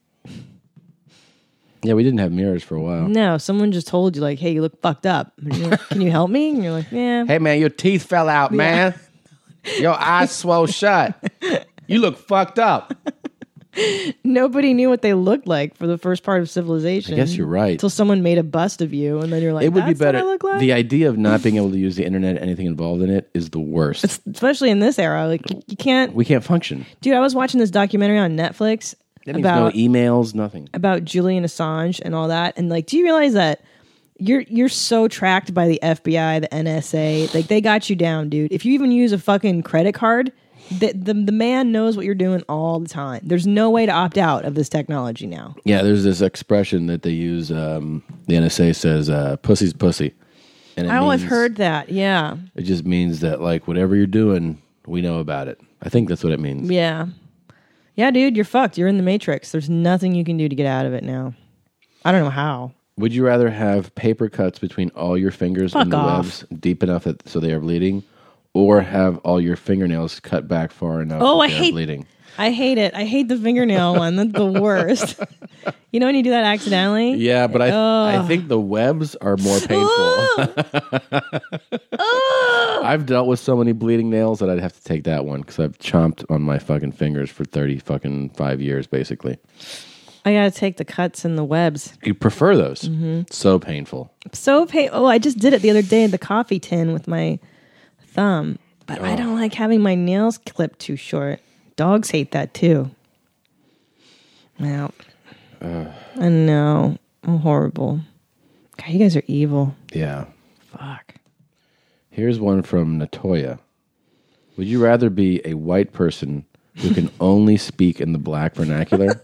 Yeah, we didn't have mirrors for a while. No, someone just told you, like, hey, you look fucked up. And you're like, can you help me? And you're like, yeah. Hey, man, your teeth fell out, man. Your eyes swell shut. You look fucked up. Nobody knew what they looked like for the first part of civilization. I guess you're right. Until someone made a bust of you, and then you're like, It would be that's what better. I look like? The idea of not being able to use the internet, anything involved in it, is the worst. Especially in this era. Like, you- you can't... We can't function. Dude, I was watching this documentary on Netflix. That means about no emails, nothing. about Julian Assange and all that. And like, do you realize that you're you're so tracked by the F B I, the N S A, like they got you down, dude. If you even use a fucking credit card, the the, the man knows what you're doing all the time. There's no way to opt out of this technology now. Yeah, there's this expression that they use. Um, the N S A says, uh, "Pussy's pussy," and it Oh, I've means- heard that. Yeah, It just means that like whatever you're doing, we know about it. I think that's what it means. yeah, yeah, dude. You're fucked. You're in the Matrix. There's nothing you can do to get out of it now. I don't know how. Would you rather have paper cuts between all your fingers Fuck in the off. webs deep enough that, so they are bleeding, or have all your fingernails cut back far enough Oh, that I they are hate bleeding? I hate it. I hate the fingernail one. That's the worst. You know when you do that accidentally? Yeah, but I I Ugh. think the webs are more painful. I've dealt with so many bleeding nails that I'd have to take that one because I've chomped on my fucking fingers for thirty fucking five years, basically. I gotta take the cuts and the webs. You prefer those? Mhm. So painful. So pain. Oh, I just did it the other day in the coffee tin with my thumb. But I Oh. don't like having my nails clipped too short. Dogs hate that too. Well, Ugh. I know. I'm horrible. God, you guys are evil. Yeah. Fuck. Here's one from Natoya. Would you rather be a white person who can only speak in the black vernacular,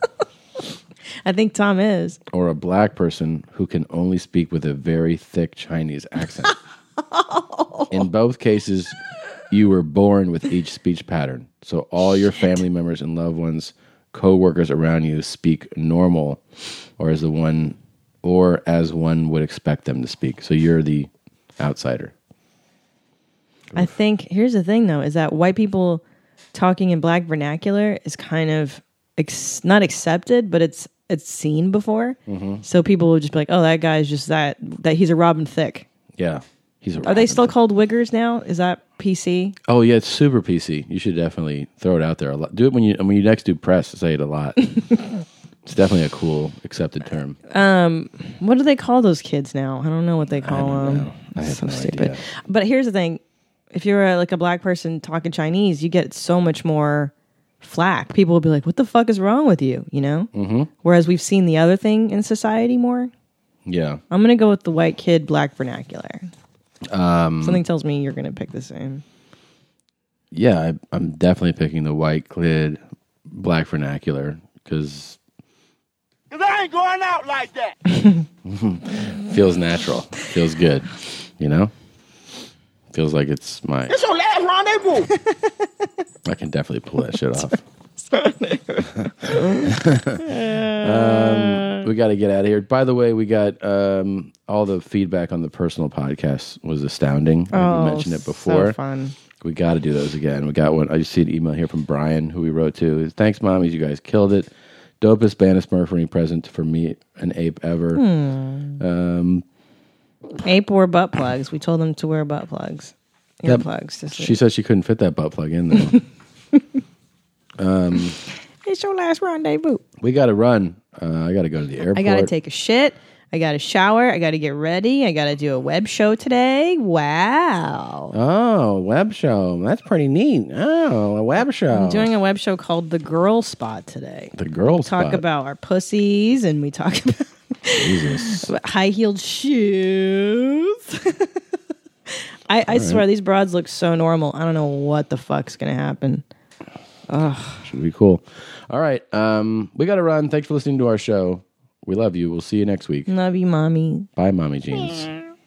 I think Tom is. or a black person who can only speak with a very thick Chinese accent? In both cases, you were born with each speech pattern. So all your family members and loved ones, co-workers around you speak normal or as the one or as one would expect them to speak. So you're the outsider. I think here's the thing though, is that white people talking in black vernacular is kind of ex- not accepted, but it's it's seen before. Mhm. So people will just be like, "Oh, that guy's just that that he's a Robin Thicke." Yeah. He's a Are they still called wiggers now? Is that P C? Oh yeah, it's super P C. You should definitely throw it out there a lot. Do it when you when you next do press. Say it a lot. It's definitely a cool accepted term. Um, what do they call those kids now? I don't know what they call them. I have so no stupid. idea. But here's the thing: if you're a, like a black person talking Chinese, you get so much more flack. People will be like, "What the fuck is wrong with you?" You know. Mm-hmm. Whereas we've seen the other thing in society more. Yeah. I'm gonna go with the white kid black vernacular. Um, Something tells me you're gonna pick the same. Yeah, I, I'm definitely picking the white kid black vernacular because Cause I ain't going out like that. feels natural, feels good. You know, feels like it's my. It's your last rendezvous. I can definitely pull that shit off. um, we got to get out of here. By the way, we got um, all the feedback on the personal podcast was astounding. Oh, we mentioned it before. so fun. We got to do those again. We got one. I just see an email here from Brian, who we wrote to. Thanks, mommies. You guys killed it. Dopest Bannis Murphy present for me, an ape ever. Hmm. Um, Ape wore butt plugs. We told them to wear butt plugs. that- Earplugs. to sleep. she said she couldn't fit that butt plug in though. um, It's your last rendezvous. we got to run. Uh, I got to go to the airport. I gotta take a shit. I gotta shower. I gotta get ready. I gotta do a web show today. Wow. Oh, web show. That's pretty neat. Oh, a web show. I'm doing a web show called The Girl Spot today. The Girl we talk Spot. about our pussies and we talk about, Jesus. about high-heeled shoes. I, I All right. swear, these broads look so normal. I don't know what the fuck's gonna happen. Ugh. Should be cool. All right. Um, we got to run. Thanks for listening to our show. We love you. We'll see you next week. Love you, mommy. Bye, Mommy Jeans.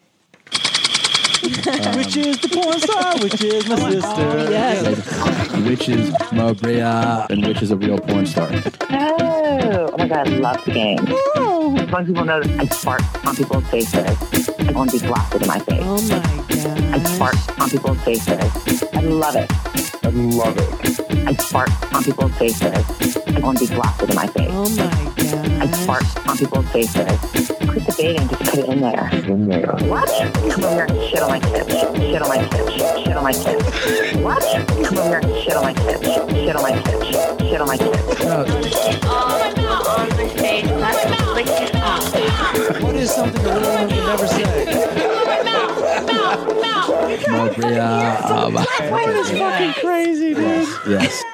Which is the porn star? Which is my sister? Yes. Which is Maria and which is a real porn star. Oh, oh my god, I love the game. As long as people know that I fart on people's faces, I want to be blasted in my face. Oh my god. I fart on people's faces. I love it. I love it. I fart on people's faces. I want to be blasted in my face. Oh my god. I fart on people's faces. Quit debating and just put it in there. In there. What? Come over here and shit on my tits. Shit on my tits. Shit on my tits. What? Come over here and shit on my tits. Shit on my tits. Shit on my tits. on the stage. Let's lick it up. What is something a little one would never say? Maria. That is fucking crazy, dude. Yes.